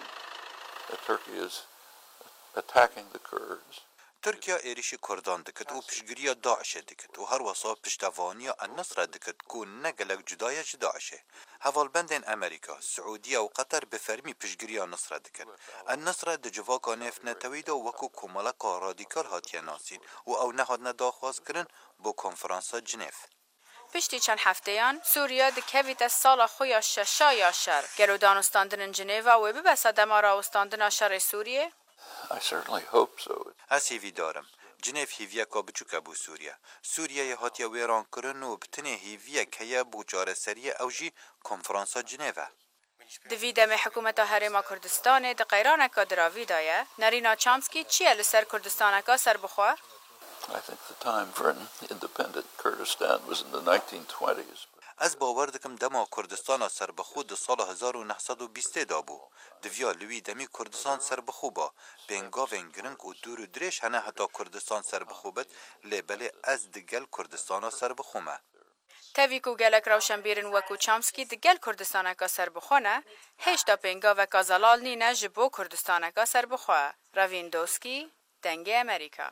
ترکیا ایریشی کردان دکت و پشگیری داعش دکت و هر وصا پشتوانی النصر دکت کو نگلک جدای داعشه. هوالبندن امریکا، سعودیه و قطر بفرمی پشگیری النصر دکت. النصر دجوا کانف نتوید و وکو کمالک رادیکال هاتیه ناسین و او نهاد نداخواست کرن با کنفرانس جنیف.
پشتی چند هفتهیان سوریا دکویت سال خویا ششا شر گرو دانستاندن جنیوا و ببسا دمارا استاندن شر سوریه؟
I certainly hope so.
هسیوی دارم. جنیف هیویا کا بچوکا بو سوریا. سوریا یه هاتیا ویران کرن و بتنه هیویا که یه بو جاره سریه اوجی کنفرانسا جنیوه.
دوی دم حکومت هرما کردستان د قیران کا دراوی دایه نرینا چامسکی چیه لسر کردستان کا سر بخوار؟
I think the time for an independent Kurdistan was in the 1920s.
از باور دکم دما کردستان سربخو د سال 1920 دا بو. دویا لوی دمی کردستان سربخو با. بنگاوین گرنگ و دور و درش هنه حتی کردستان سربخو بد لیبله از دگل کردستان سربخو ما.
تاوی کو گلک روشن بیرن وکو چامسکی دگل کردستان کا سربخونه هیچ تا بنگا و کازالال نینه جبو کردستان کا سربخوه. راویندوسکی دنگ امریکا.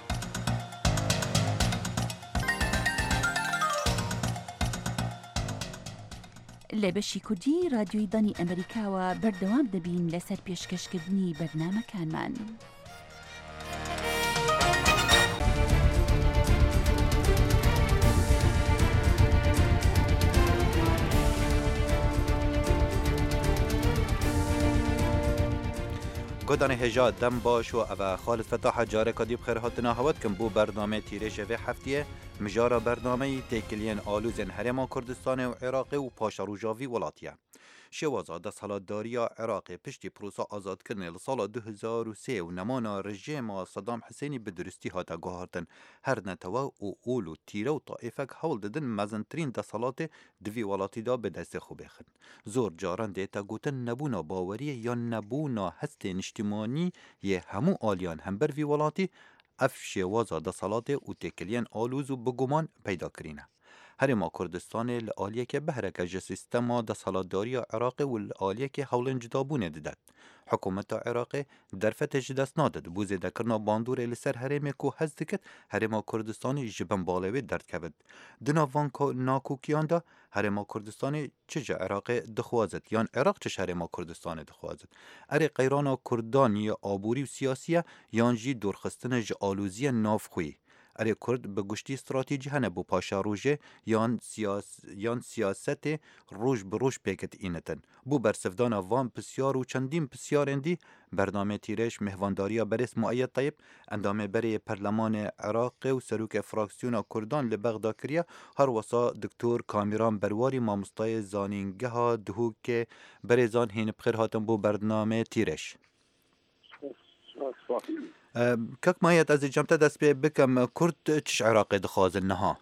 لبشی کردی رادیوی دانی امریکا و بردوام دبین لسر پیشکشکردنی برنامه‌کان من.
گودان هجا دم باش و او خالد فتاح جاره کدی بخیر هاتنا هوت کن بو برنامه تیره جوه هفتیه مجارا برنامه تیکلین آلوزن هرما کردستان و عراق و پاشا روجاوی ولاتیه. شوازا ده سالداری عراق پشتی پروسا آزاد کردن لسال 2003 و نمانا رژیم صدام حسینی به درستی هاتا گوهارتن هر نتوا و اولو تیره و طائفک حول دادن مزنترین ده سالات دوی ولاتی دا به دست خوبه خد. زور جاران دیتا گوتن نبونا باوریه یا نبونا هست نشتیمانی یه همو آلیان هم بر وی ولاتی اف شوازا ده سالات و تکلین آلوزو بگومان پیدا کرینه. هرما کردستان العالیه که بهرک سیستما د سالاداری عراق و العالیه که حول جدابونه داد. حکومت عراق درفت جداست نادد بوزه دکرنا باندور لسر هرم کو هست کت هرما کردستان جبن بالوی درد کبد. دناوان ناکوکیان دا هرما کردستان چه عراق دخوازد یان عراق چه هرما کردستان دخوازد. اری قیران کردانی آبوری و سیاسیه یان جی دورخستن جالوزی نافخوی. اری کرد به گشتی استراتژی هنه بو پاشا روژه یان سیاست روش به روش پیکت اینتن. بو برسفدان وان پسیار و چندین پسیار اندی برنامه تیرش مهوانداری برس معید طیب اندامه بری پرلمان عراق و سروک فراکسیون کردان لبغدا کریا هر وسا دکتور کامیران برواری مامستای زانینگه ها دهو که بریزان هین بخیر هاتن بو برنامه تیرش. كاك مايت از جمتا دست بي بكم كرد تش عراقي دخواز النها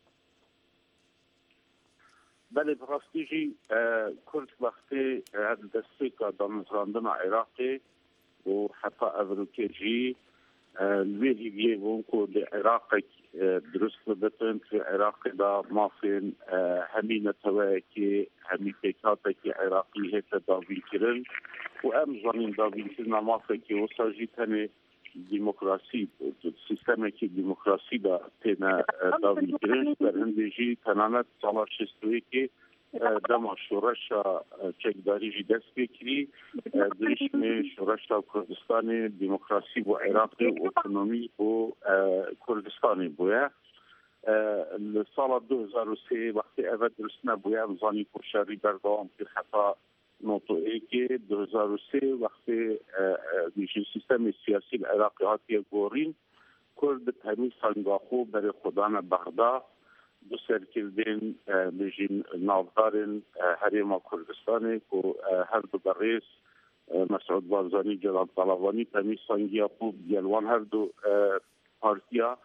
بله براستيجي كرد وقتي هذا دستيكا دانزراندنا عراقي وحتى أفروكيجي الويهي بيبونكو لعراقي درست بطن في عراقي دا مافين همين تواكي همين تيكاتكي عراقي هيك داوين كرن وأم زانين داوين كرنا مافكي وصاجي تاني ديمقراسي سيستم كي ديمقراسي دا تنا داوين كرن برهندجي تنانت صلاة شستويكي دما شورشا چکداری جی دست بکری درشم شورشا کردستان دموکراسی و عراق و اکنومی و کردستان بویا سال 2003 وقتی اول درست نبویا مزانی کشاری بردام که خطا نوتو ای که 2003 وقتی دیجی سیستم سیاسی العراقی هاتی گورین کرد تمیز سنگاخو بر خودان بغداد دو سرکردن لجین نافدارن هرما کردستان که هر دو برئیس مسعود بارزانی جلال طلبانی تمیز سنگی خوب گلوان هر دو پارتیا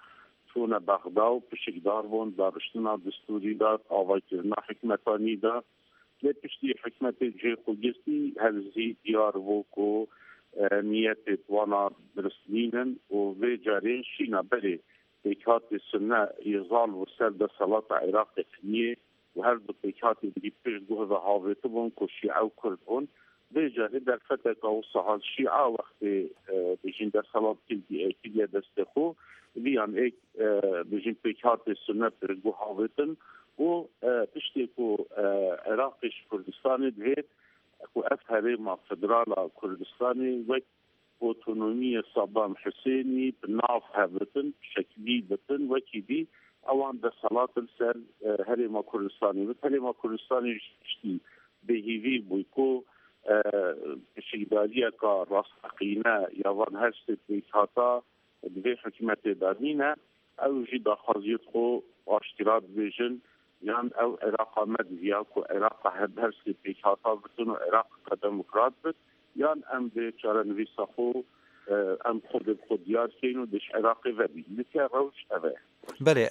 چون بغدا و پشکدار بون دارشتنا دستوری داد آواکرنا حکمتانی داد لی پشتی حکمت جه خوگستی هزی دیار وکو نیت توانا درستنینن و وی جارین شینا بری پیکات سنه یزال و سر ده صلاة عراق کنیه و هر دو پیکات دی پیشگوه و حاویت بون که شیعه و کرد بون وی جاری در فتح و صحال شیعه وقتی بجین در صلاة کلیه دست خو بیان ایک بجین پیکات سنه پیشگوه حاویتن و پشتی که عراقش کردستانی دوید که اف هریم فدرال کردستانی و اوتونومی صدام حسینی بناف هبتن شکلی بتن وکی دی اوان ده صلاة السر هریم کردستانی و هریم کردستانی شتی بهیوی بویکو شکداریه که راستقینه یا وان هست بیتاتا دوی حکمت دانینه او جی داخازیت خو اشتراط بیجن یان او عراق مدویا کو عراق هر سی پیکاتا بتون و عراق دموکرات بت یان ام به چارنوی سخو ام خود یار کینو دش عراق وبی لکه روش اوه
بله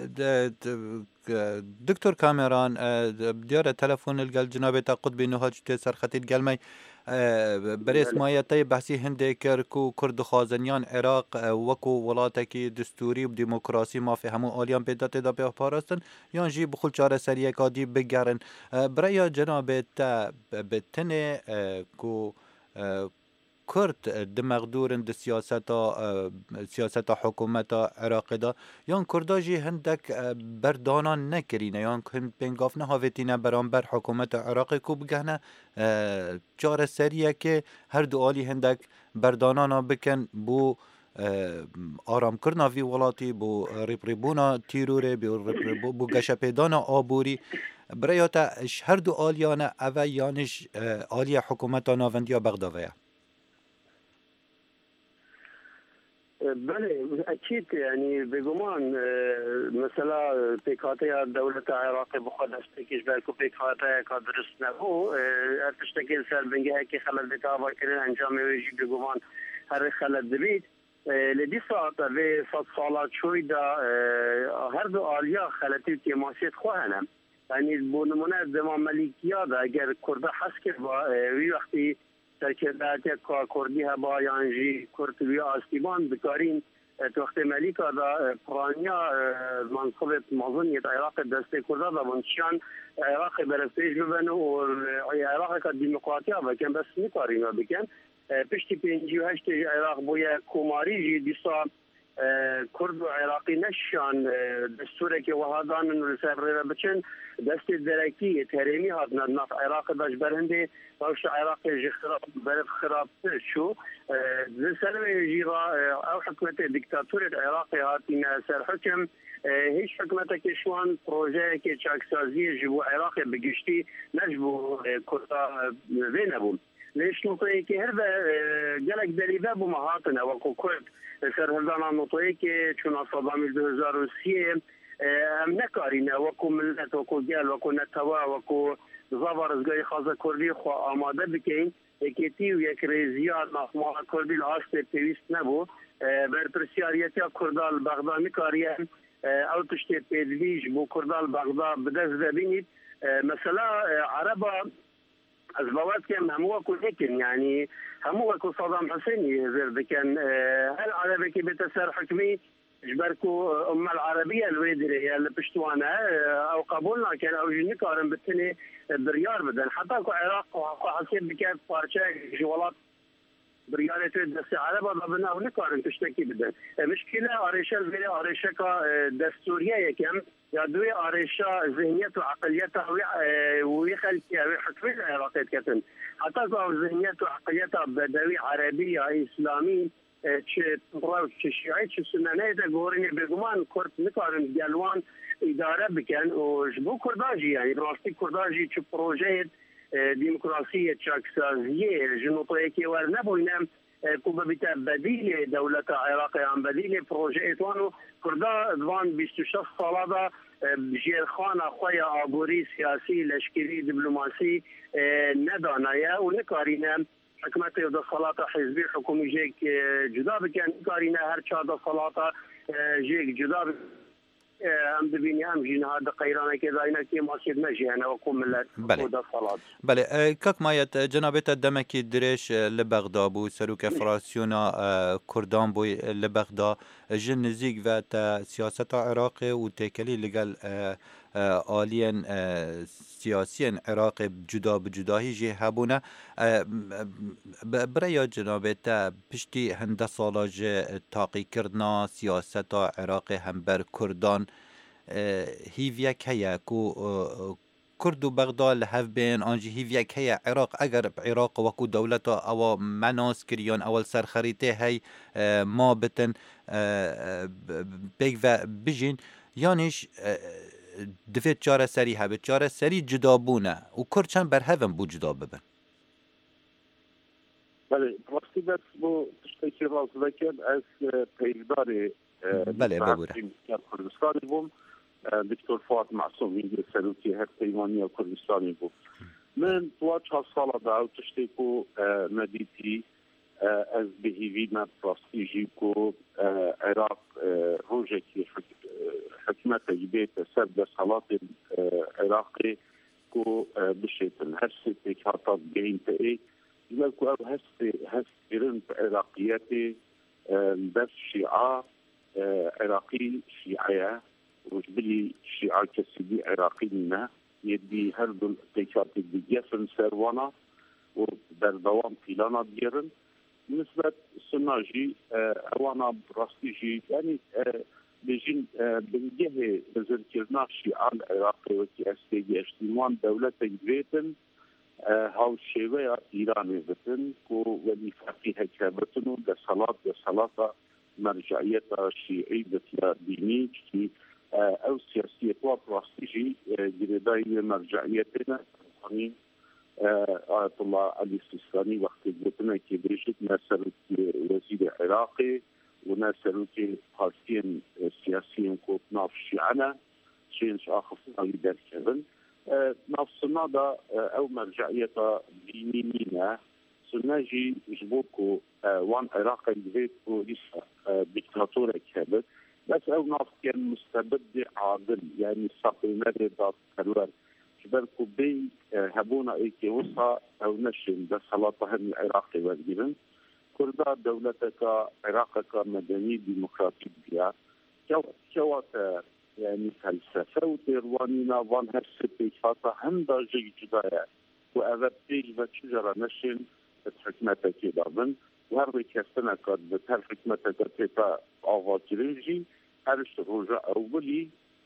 دکتر کامران دیاره تلفون الگل جناب تا قطبی نهاج تسر خطیل گلمی برای اسمایتی بحثی هنده کرکو کرد خوازنیان عراق وکو ولاتکی دستوری و دموکراسی ما فی همو آلیان پیدات دا به پاراستن یا جی بخل چاره سریع کادی بگرن برای جناب تا بتن کو کرد دمغدورن د سیاست حکومت عراق دا یان کرداجی هندک بردانان نکرینه یان هند پنگاف نه هاوتینه برانبر حکومت عراق کو بگهنه چاره سریه که هر دو آلی هندک بردانانا بکن بو آرام کرنا وی ولاتی بو ریبونا تیروره بو گشپیدانا آبوری برایاتا هر دو آلیانه اوه یانش آلی حکومتا ناوندیا بغداوه
بله اكيد يعني بگمان مثلا پیکاته دولت عراق بخود استکیش برکو پیکاته که درست نبو ارتشتکیل سر بنگه که خلال بتاوا کرن انجام ویجی بگمان هر خلال دبید لدی ساعت و صد سالات شوی دا هر دو آلیا خلطی که ماسیت خواهنم یعنی بونمونه دمام ملیکیا دا اگر کرده حس کرد با وی وقتی ترکیبات که کردی هبا یانجی کردوی آستیبان بکارین وقت ملیکا دا پرانیا منصب مظنیت عراق دست کرده دا منشان عراق برستیج ببن و عراق که دموکراتیا بکن بس نکارین بکن پشتی 58 عراق بویا کماری جی دیسا کرد و عراقی نشان دستوره که وهادان رسال ریره بچن دست درکی تحریمی هات ناف عراق داش برهنده باوش عراق برد خراب شو سلوه جیرا او حکمت دیکتاتور عراقی هاتین سر حکم هیچ حکمت که شوان پروژه که چاکسازی جبو عراق بگشتی نجبو کردا وینبون ليش نقطة كي هذا جالك دليل بمهاتنا وكو كرد سر هذا نقطة كي شو صدام 2003 نكارينا وكو ملت وكو جال وكو نتوا وكو زبر زغي خازه كردي خو آماده بكين كيتي ويكريزيات مخمار كردي العاصر بيست نبو برپرسیاریتی کردال بغداد نکاریه او تشتی پیدویج بو کردال بغداد بدست ببینید مثلا عربا از بواد که هموها کلیکن یعنی هموها که صدام حسینی زرد کن هل عربی که بتسر حکمی جبركو أم العربية الويدري اللي بشتوانا أو قبولنا كان أو جنكارن بالتني بريار بدن حتى كو عراق وحسيب بكيف بارشا جوالات بريارة دستي عربة ببنا ونكارن تشتكي بدن مشكلة أريشة زي أريشة دستورية يكم يدوي أريشة ذهنية وعقليتها ويخلقها ويحكمي العراقية كتن حتى كو ذهنية وعقليتها بدوي عربية إسلامي شیعی چه سننه ده گورینی بگمان کرد نکارن گلوان اداره بکن و جبو کرداجی یعنی راستی کرداجی چه پروژه دموکراسی چاکسازیه جنوطه که ور نبوینم کو ببیتا بدیل دولت عراق هم بدیل پروژه اتوانو کردا دوان 26 ساله ده جیرخان خوی آبوری سیاسی لشکری دیپلماسی ندانایه و نکارینم حکومت و دخالات حزبی حکومی جیک جدا بکن کارینه هر چهار دخالات جیک جدا هم دبینی هم جنها دقیرانه که داینا که ماسید مجیانه و کم ملت و دخالات
بله کاک مایت جنابت دمکی درش لبغدا بو سروک فراسیونا کردان بو لبغدا جن نزیگ و تا سیاست عراق و تکلی لگل آلین سیاسین عراق جدا بجداهی جه هبونه برای جنابت پشتی هنده سالا جه تاقی کردنا سیاست عراق هم بر کردان هیویک هیا کو کرد و بغداد لحف بین آنجی هیویک هیا عراق اگر عراق وکو دولتا او مناس کریان اول سر خریطه هی ما بتن بیگ و بجین یانیش دفت چاره سری هبه چاره سری جدا بونه و کرد چند بر هفن بو جدا ببن
بله راستی بس بو تشتکی راز لکن از پیگدار
بله ببوره
کردستانی بوم دکتر فؤاد معصومی اینجا سلوکی هر پیمانی کردستانی بود من تو 4 سال دا تشتکو ندیتی از بهیوی من پراستیجی کو عراق روژکی حکمت بیت سر دستالات عراقی کو بشیتن هر سیتی که حتی بین تایی يقول لك هس إيران عراقياتي بس شيعة عراقي شيعية وجبلي شيعة كسيدي عراقي منا يدي هردو تيشارت دي جفن سروانا وبردوام فيلانا ديرن بالنسبة سناجي أوانا براستيجي يعني بيجين بنجه بزركرنا الشيعة العراقي وكي أستيجي اجتماعا دولة جبيتن هاو شیوه ایرانی بتن کو ولی فقیه که بتنو ده صلاة مرجعیت شیعی بتیا دینی که او سیاسیت و پراستیجی گردای مرجعیتنا قانین آیت الله علی سیستانی وقتی بتنه که بریشت نسلوک وزیر عراقی و نسلوک پارتین سیاسیین کو ناف شیعنا چینش آخفنا در کردن نفسنا دا او مرجعية ديني مينا سنجي جبوكو وان عراق البيت ولسه ديكتاتورة كابت بس او ناف كان مستبد عادل يعني ساقينا دا كالوار جبالكو بي هبونا ايكي وصا او نشن دا صلاة هم العراقي والجبن كردا دولتك عراقك مدني ديمقراطي بيا كواتا يعني فلسفة وتيروانينا وان هرسبي خاطا هم داجي جدايا وأغبتي وشجرة نشن بتحكمتك دابن وهربي كستنا قد بتهر حكمتك تيتا آغاجرينجي هرش رجاء أولي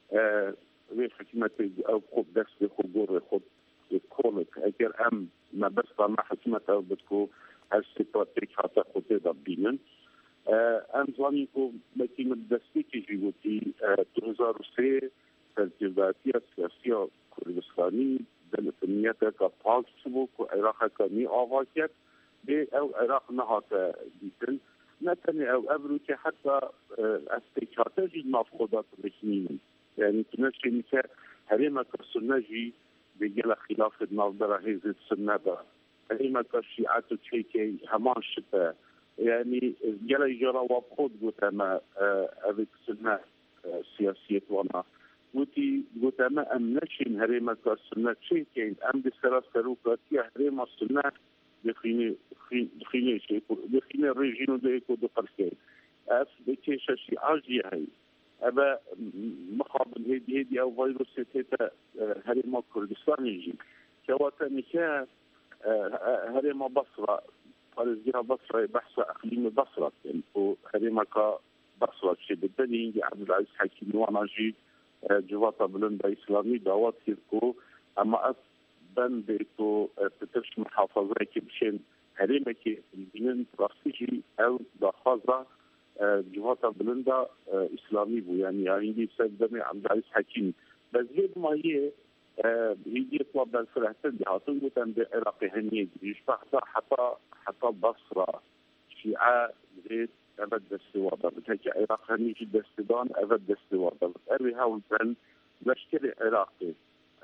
وي حكمتك أو خود دست بخبور خود كولك أجر أم ما بس ما حكمت أو بتكو هرسبي خاطا خود دابينن ام زانیکو متیم دستی که جیوتی 2003 تجرباتی سیاسی کردستانی دلتنیت کا پاک شبو کو عراق کا می آواکت به او عراق نهات دیتن نتنی او ابرو که حتی استیکاتجی نافخودات رسمین یعنی تنشینی که هریمه که سنجی بگل خلاف نافدره هیزت سنه دا هریمه که شیعت و چیکی همان شبه يعني جل يجرى وقود قتما أبيك سنة سياسية وانا قتما أم نشين هريمة كسنة شيء كين أم بسرعة سروقة يا هريمة سنة دخيني شيء دخيني الرجيم ده يكون دقركين أف بكيش شيء عاجي هاي أبا مقابل هدي أو فيروس تيتا هريمة كردستان يجي كواتني كا هريمة بصرة فالزيها بصرة بحث أقليم بصرة يعني هريمة بصرة شيء بالدنيا عبد العزيز حكيم واناجي جواتا بلندا إسلامي دعوات يركو أما أبن بيتو تترش محافظة كبشين هريمة كي البنين راسيجي أو دخازة جواتا بلندا إسلامي بو يعني عندي سيدمي عبد العزيز حكيم بس زيد ما هي هي طلب الفلسطين هاتون قلتن بعراقي هنية يشبه حتى بصرة شيعة زيت أبد دستوادة بتهيك عراق هنية الدستدان أبد دستوادة أبي هاولتن لشكري عراقي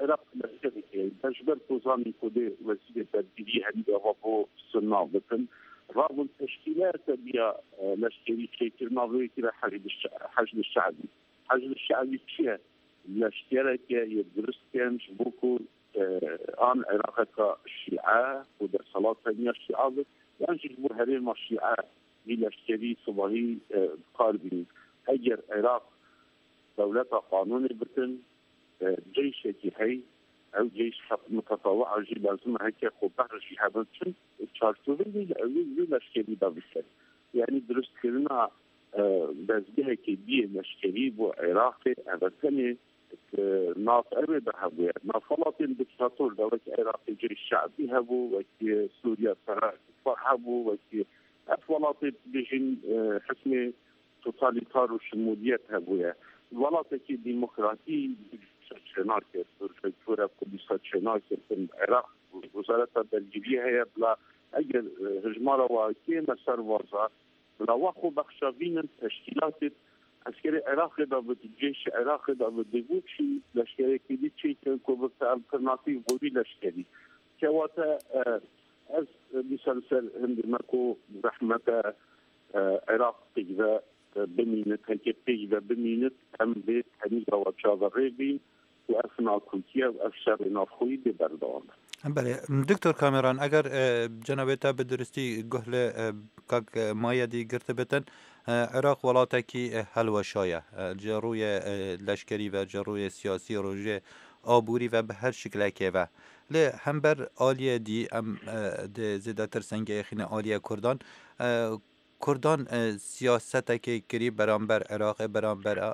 عراق لشكري تجبر توزاني كودي وسيلة تدبيرية هني أغابو سنة بكن رابط تشكيلات بيا لشكري شكل نظري كده حشد الشعبي حشد الشعبي شيء لشكرك يدرس كان شبوكو آن عراق الشيعة ودر صلاة ثانية الشيعة يعني جبوا هرين الشيعة لشكري صباحي قاربين أجر عراق دولة قانوني بكن جيش هي او جيش متطوع او جي لازم هيك خو بحر الشهادات تشارتوفي لشكري دا بسر يعني درست كلنا بزبه كدية لشكري بو عراقي أغساني ناف أبدا هبو نافلاتين دكتاتور دولة عراقي جيش شعبي هبو وكي سوريا سراء هبو وكي أفلاتين بجن حسمي توتاليتار وشموليات هبو ولاتكي ديمقراطي شناك دكتورة بوليسات شناك في العراق وزارة الداخلية هي بلا أجل هجمارة واكي مسار وزا بلا واخو بخشابين تشكيلات عسكري عراقي دا بالجيش عراقي دا بالدبوشي لشكري كدي شيء كوبت الترناتيف بودي لشكري كواتا از بسلسل هند مكو زحمة عراق تجذا بمينت هيك تجذا بمينت هم بيت هنيجا وشاذريبي وأثناء تركيا وأفشار نافخوي ببردان.
بله دکتر کامران اگر جنابتا به درستی گهل کاک مایدی گرت بتن عراق ولاتی هلوشایه جروی لشکری و جروی سیاسی روژه آبوری و به هر شکل که و لی هم بر آلیه دی ام ده زیادتر سنگ خینه آلیه کردان سیاست که کری برانبر عراق برانبر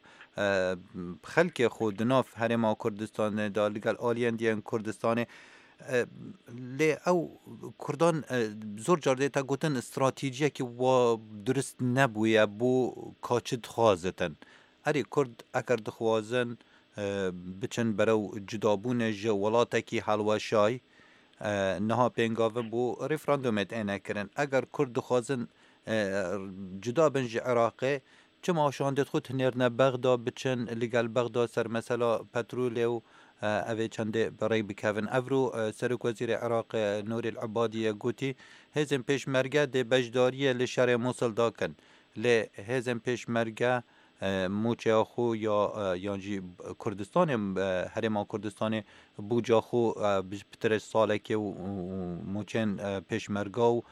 خلق خود ناف هرما کردستان دالگل آلیان دیان کردستان لی او کردان زور جارده تا گوتن استراتیجیه که و درست نبویه بو کاچد خوازتن اری کرد اگر دخوازن بچن برو جدابون جوالاته کی حلوشای نها پینگاوه بو ریفراندومت اینه کرن اگر کرد دخوازن جدا بنج عراقه چما شاندت خود هنرنا بغدا بچن لگل بغدا سر مثلا پترول و اوه چنده برای بکوین افرو سرک وزیر عراق نور العبادی گوتی هزم پیش مرگه ده بجداری لشهر موصل داکن لی هزم پیش مرگه موچه خو یا یانجی کردستان هرما کردستان بوجا خو بترش ساله که موچن پیش مرگه و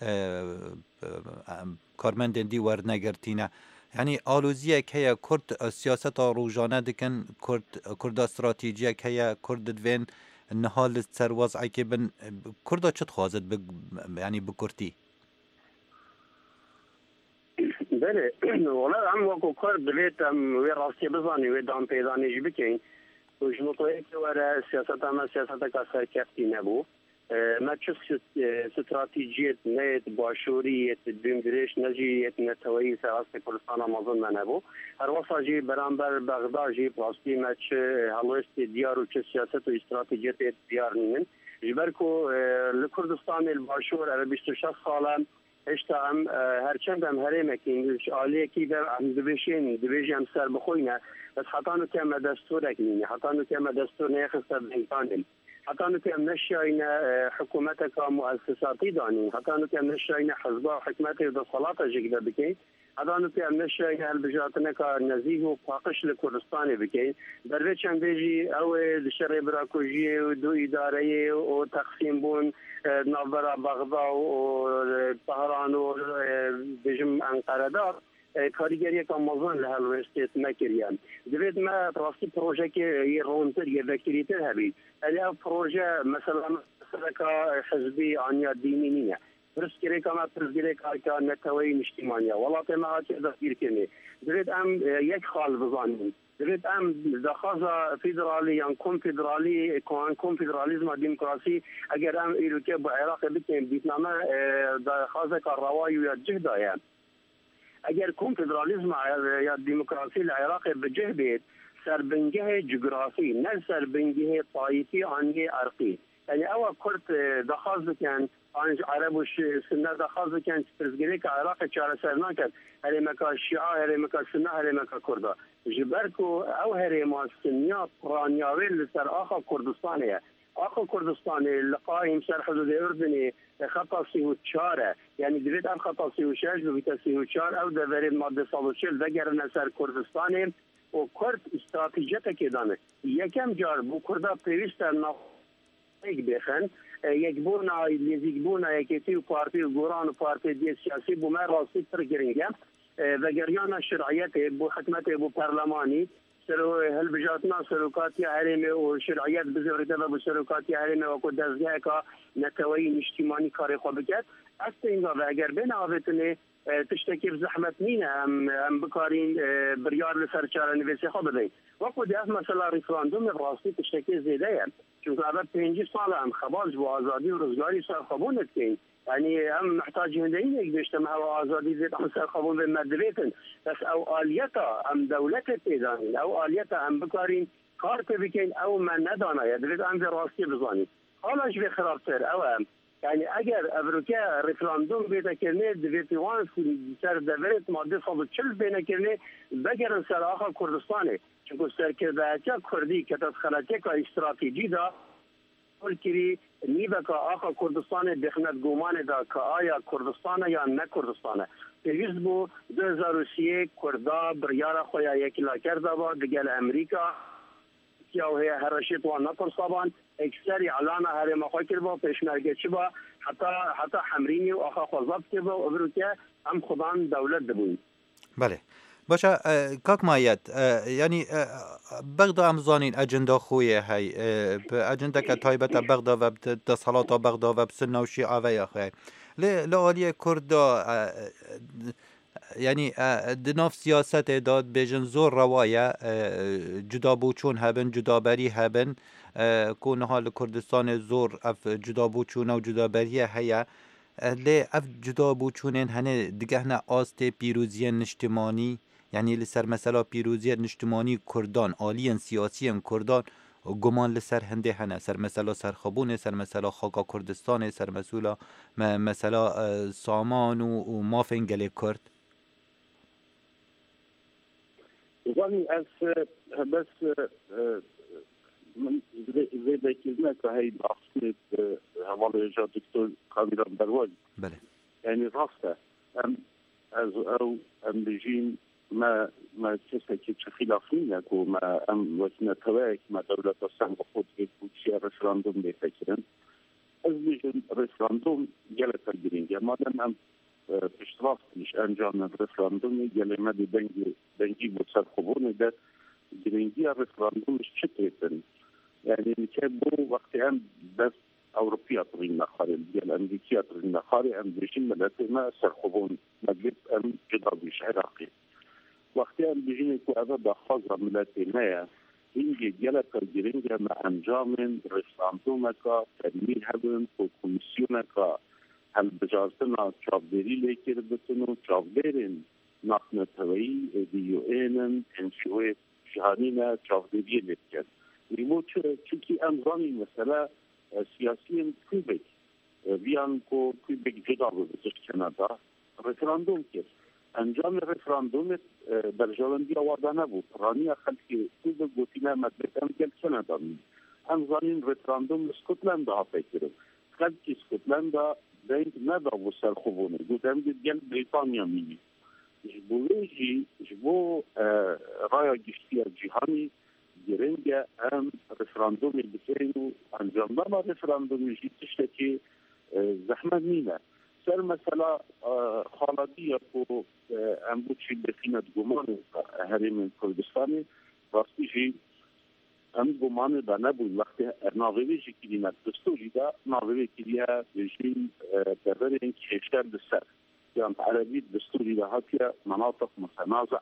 کارمندن دی ور نگرتینه یعنی آلوزیه که کرد سیاست روزانه دکن کرد استراتژیه که کرد دوین نهال سر وضعی که بن کرد چت خوازد یعنی بکرتی
بله ولی هم وقت کرد بلیت هم وی راستی بزنی وی دام پیدانیش بکن و جنوطوی که وره سیاست هم سیاست که سرکفتی نبود ما چه استراتیجیت نیت باشوریت دنگریش نجیت نتویی سراست کردستان آمازون منبو هر وقت جی برانبر بغداد جی پلاستی ما چه حلوست دیار و چه سیاست و استراتیجیت دیار نیمن جبرکو لکردستان الباشور عربی 26 ساله اشتا هم هرچند هم هرمه که عالیه کی در هم دبیشی هم سر بخوینه بس حتی نو که ما دستور اکنینه حتی نو که ما دستور نیخسته بینکانیم حتی نو که نشاین حکومت که مؤسساتی دانیم حتی نو که نشاین حزب حکمت و صلات جگده بکی حتی نو که نشاین البجاتنا که نزیه و پاقش لکردستان بکی در وی چند بیجی او شر براکوژی و دو اداره و تقسیم بون نابرا بغداد و طهران و بجم انقره دار کاریگری که موضوع لهالوستیت نکریان. دوید ما راستی پروژه که یه رونتر یه وکریتر هبید. الی پروژه مثلا که حزبی آنیا دینی نیه. پرسکری که ما پرسکری که نتوی اجتماعی. ولات ما هاتی دستگیر کنی. دوید ام یک خال بزنیم. دوید ام دخواست فدرالی یا کنفدرالی کنفدرالیسم دموکراسی اگر ام ایرو که با عراق بکنیم بیتنامه دخواست که روایی یا جهدایم. اگر کنفدرالیسم یا دموکراسی العراق بجه بید سربنگه جغرافی نه سربنگه طایفی آنگه ارقی یعنی او کرد دخواست کن آنج عرب و سنه دخواست کن پرزگری که عراق چاره سر نکرد هریمکا شیعه هریمکا سنه هریمکا کرده جبرکو او هریما سنیا پرانیاوی لسر آخا کردستانیه آخا کردستان لقایم سر حدود اردنی خطا 34 یعنی دوید ام خطا 36 دوید 34 او دورید ماده 140 دگرن سر کردستان و کرد استراتیجیت که دانه یکم جار بو کردا پیوست یک بخن یک بونا لیزیک بونا یکیتی و پارتی و گوران و پارتی دی سیاسی بو من راستی پرگرینگه و گریان شرعیت بو حکمت بو پارلمانی سرو هل بجاتنا سروکاتی حریم و شرعیت بزرگه و سروکاتی حریم و کد دزگاه که نتوی اجتماعی کاری خوب بکرد است اینجا و اگر بین آوتنه تشتكي بزحمة مينا ام بكارين بريار لسرچار نویسی خوب بدهید وقت دیاز مثلا ریفراندوم راستی تشتكي زیده چون اول 5 سال هم خباز و آزادی و رزگاری سرخبونت کن يعني هم محتاج هندين یک بیشتر و آزادی زید هم سرخبون به مدویتن بس او آلیتا هم دولت پیدانین او آلیتا هم بکارین کار بکن او من ندانه یدوید هم راستی بزانید حالاش به خرابتر او هم يعني اگر امریکا رفراندوم بیت کنه دویت وان سر دولت ماده 140 بین کنه بگرن سر آخا کردستانه چون سرکرده‌اچا کردی که تدخلاتي کا استراتیجی دا کل کری نیبه که آخا کردستان بخند گومان دا که آیا کردستانه یا نه کردستانه پیوست بو 2003 کردا بریار خویا یکلا کرده با دیگل امریکا یا هی هرشیت و نطر صابان اکثری علانه هر مخواه کرد با پیشمرگه چی با حتی حمرینی و آخا خوزاب کرد با امریکا هم خودان دولت دبوین.
بله باشه کاک مایت یعنی بغدا امزانین اجندا خویه هی اجندا که تایبت بغدا و دسالات بغدا و بسنه و شیعه و یخوی لعالی کردا یعنی دناف سیاست داد بیجن زور روایه جدا بوچون هبن جدابری هبن کون حال کردستان زور اف جدا بوچون و جدابری هیا لی اف جدا بوچونین هنه دیگه هنه آست پیروزی نشتمانی یعنی لسر مثلا پیروزی نشتمانی کردان آلین سیاسی کردان گمان لسر هنده هنه سر مثلا سرخبونه سر مثلا خاکا کردستان سر مثلا سامان و مافن گله کرد
يعني بس من زي ذكرنا كهي بحث حوالي جا دكتور قادران برواج
بله
يعني راسته او بيجين ما تسكت خلافين وما وسنا تواك ما دولة السهم خود في رفراندوم بيفكرن از بيجين رفراندوم جلت الجرينجا ما دام اشتراك مش انجام الرفراندوم جل ما دنجي بتصرفون ده جرينجي الرفراندوم مش شتيتن يعني كانوا وقت ان بس اوروبيا طريقنا خارج ديال امريكا طريقنا خارج ام بيجين ما سرخبون مجلس ام جدابيش عراقي وقت ان بيجين كو هذا خاصه ملاتينيا هنجي جلت الجرينجا مع انجام رفراندوم كا تنميه هبن وكوميسيون كا هل بجارتنا چاودری لیکر بتنو چاودرین نقنتوی دیوئنن انشوی جهانینا چاودری لیکر لیمو چونکی امزانی مثلا سیاسی کوبک بیان کو کوبک جدا بود از کانادا رفراندوم کرد انجام رفراندوم برجاوندی آوردانه بود رانی خلقی کوبک گوتینا مدرکم کل کانادا امزانی رفراندوم اسکوتلند ها فکر خلقی اسکوتلند دايت نبغى وصل خبونه قدام جنب بريطانيا ميني جبوليجي جبو رايا جشتيا جهاني جرينجا ام رفراندوم بكينو انجام ما رفراندوم يجي تشتكي زحمة مينا سر مثلا خالدية كو ام بوتشي بخينة قمان هرم كردستاني راستيجي ام گمان دا نبود وقتی ناوی جکینا دستوری دا ناوی کلیه بجین بررین کشور دسر يعني عربي دستوري لها مناطق متنازع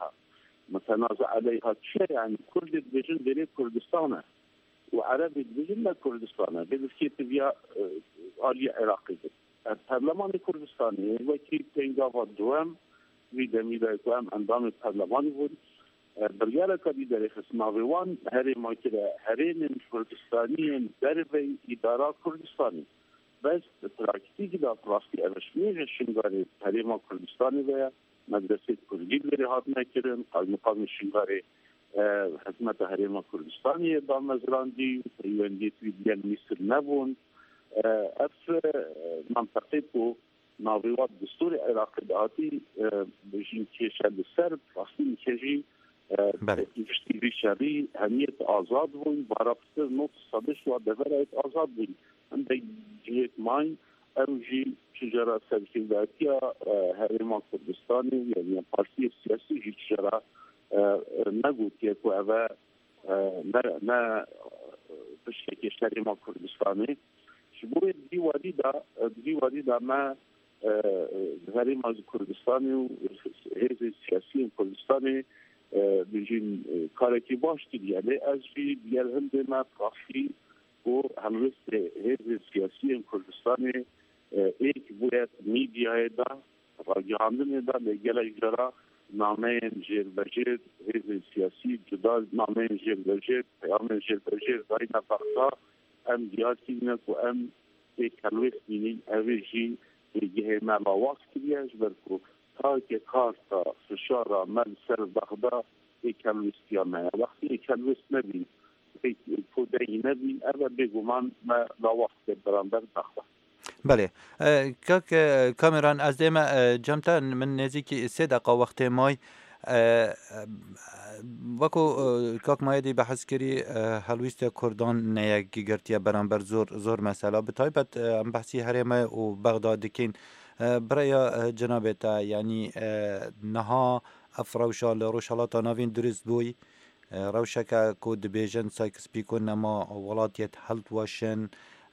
عليها شيء يعني كل الدجن بريد كردستان وعربي الدجن لا كردستان بالكي تبيا آلية عراقية البرلمان الكردستاني وكي تنقاف الدوام ويدا يقوم أنظام البرلمان بود بريالة كبيرة لخصناويوان هري ما كده هرين كردستانيين دربي إدارة كردستاني بس پراکتیکی دا راستی ارشمیه شنگاری حریم کردستانی و مدرسه کردی بری هات نکردن مقام شنگاری حکومت حریم کردستانی دا مزراندی پریوندی تویدین مصر نبون اف منطقه کو ناویوات دستور عراق داتی بجین کشل سرب راستی کجی اشتیری شری همیت آزاد بون برابر نوت صدش و دفرایت آزاد بون عند جهت ماین اوجی شجرة سلسلاتية هرم كردستاني يعني بارتي سياسي جي شجرة نقول كيف وأبا ما بشكل هرم كردستاني شبوه دي وديدا ما هرم كردستاني وهذه السياسيين كردستاني بيجين كاركي باش يعني أجي بيالهم ما ترافي و همرست هذه السياسيين كردستاني ایک باید میدیای دا راجعاندن دا لگل جرا نامه جیل بجید حزب سیاسی جدا نامه جیل بجید پیام جیل بجید دای نفقا ام دیاد کینک و ام ایک کلویس بینین اویجی بگه ملاواس کریش برکو تا که کار تا فشار من سر بغدا ایک کلویس کیامه وقتی ایک کلویس نبین ایک پودهی نبین اول بگو من ملاواس برانبر بغدا.
بله کاک کامران از دیم جمتا من نزدیکی 3 دقیقه وقت مای وکو کاک مایدی بحث کری هلویست کردان نیاگی گرتیا برانبر زور مسئله بتایبت بحثی هرم و بغداد کین برای جنابتا یعنی نها افروشال روشالات ناوین درست بوی روشک کود بیجن سایکس بیکن نما ولاتیت هلت واشن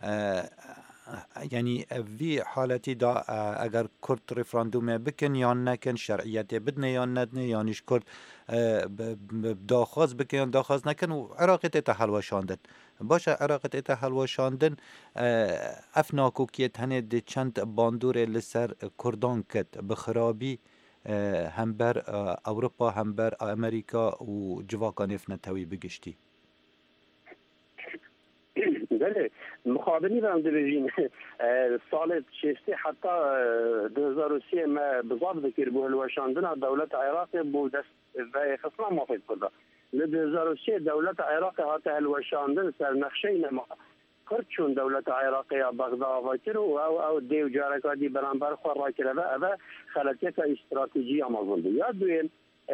يعني في حالتي دا اگر كرد ريفراندوم بكن يان نكن شرعيته بدنا يان ندنه يانش كرد داخواز بكن داخواز نكن وعراقة تحلوشاندن باشا عراقة تحلوشاندن افناكو كيت هنه دي چند باندور لسر كردان كت بخرابي هم بر اوروبا هم بر امريكا و جواكان افنتوي بگشتي
بله مخابنی هم دبیجین سال ششتی حتی 2003 ما بضابط ذکر به الوشاندن دولت عراق بود و خصنا موافق کرده. ل 2003 دولت عراق هاته الوشاندن سر نقشه نما کرد چون دولت عراق یا بغداد وکر او دیو جارکادی برانبر خور را کرده و خلطیت استراتژی آمازون دی. یاد دویم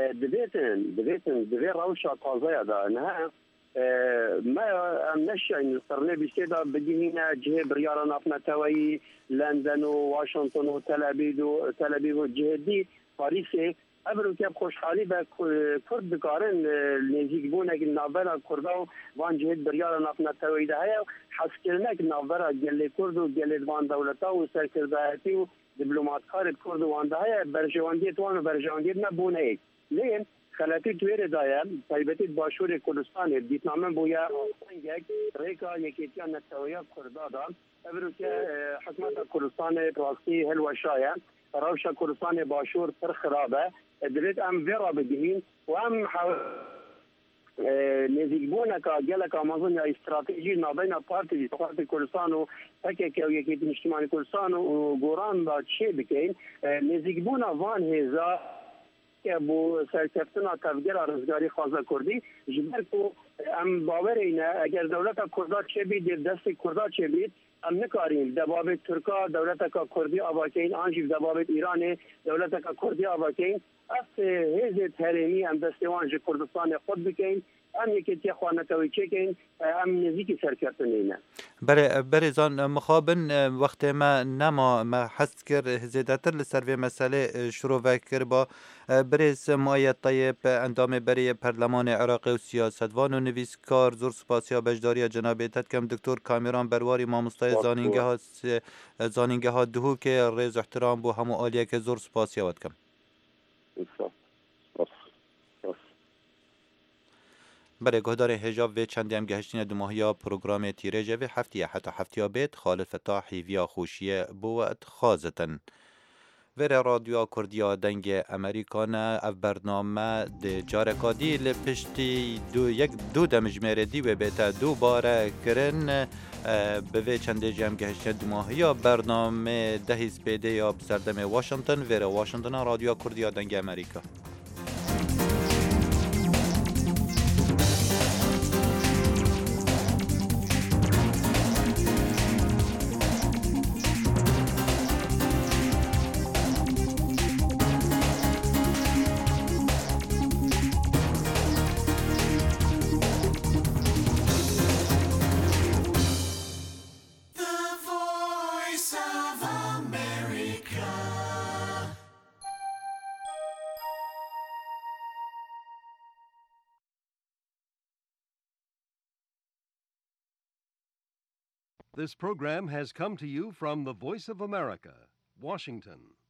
دوی روش تازه دا نه ما نشأ القرن بسيطة بدينا جهة بريارة نافنا توي لندن وواشنطن وتل أبيب والجهة دي باريس أبرو كيف خوش حالي بكرد بكارن نزيك بونك النافرة كردو وان جهة بريارة نافنا توي ده هيا حسكرناك النافرة جل كردو جل وان دولتا وسركرداتي ودبلومات خارج كردو وان ده هيا برجوانديت وان برجوانديت نبونه هيك لين خلاتی تویر دایم تایبتی باشور کردستان دیتنامه بویا یک ریکا یکیتیا نتویا کردادان ابرو که حکومت کردستان راستی هلوشایه روش کردستان باشور پر خرابه درید ام ویرا بدهین و ام نزیکبونه که گلک آمازون یا استراتژی نابین پارتی کردستان و تکه که یکیت اجتماعی کردستان و گوران با چه بکین نزیکبونه وان هزا که بو سرکفتنا تفگر رزگاری خوازه کردی جبر کو ام باور اینه اگر دولت کردا چه بید دست کردا چه بید ام نکاریم دباب ترکا دولت کردی آواکین آنجی دباب ایران دولت کردی آواکین اف هزت هرمی ام دستوان جه کردستان خود بکین ام یکی تی خوانتوی چکین ام نزیکی سرکفتنینه
بله زان مخابن وقت ما نما ما حس کر زیادتر لسروی مسئله شروع وکر با برز مؤید طیب اندام بری پرلمان عراقی و سیاستوان و نویسکار زور سپاسیا بجداری جناب تدکم دکتر کامیران برواری مامستای زانینگه ها دهو که ریز احترام بو همو آلیه که زور سپاسیا ودکم برای گهدار هجاب و چندی هم گهشتین دو ماهیا پروگرام تیرجه و هفتیه حتی هفتیا بیت خالد فتاحی ویا خوشیه بود خازتن وره رادیو کردیا دنگ امریکانه اف برنامه ده جارکادی لپشتی دو دمجمره دی و بیتا دو باره کرن به چنده جمع گهشت دماهی یا برنامه ده سپیده یا بسردم واشنطن وره واشنطن رادیو کردیا دنگ امریکا.
This program has come to you from the Voice of America, Washington.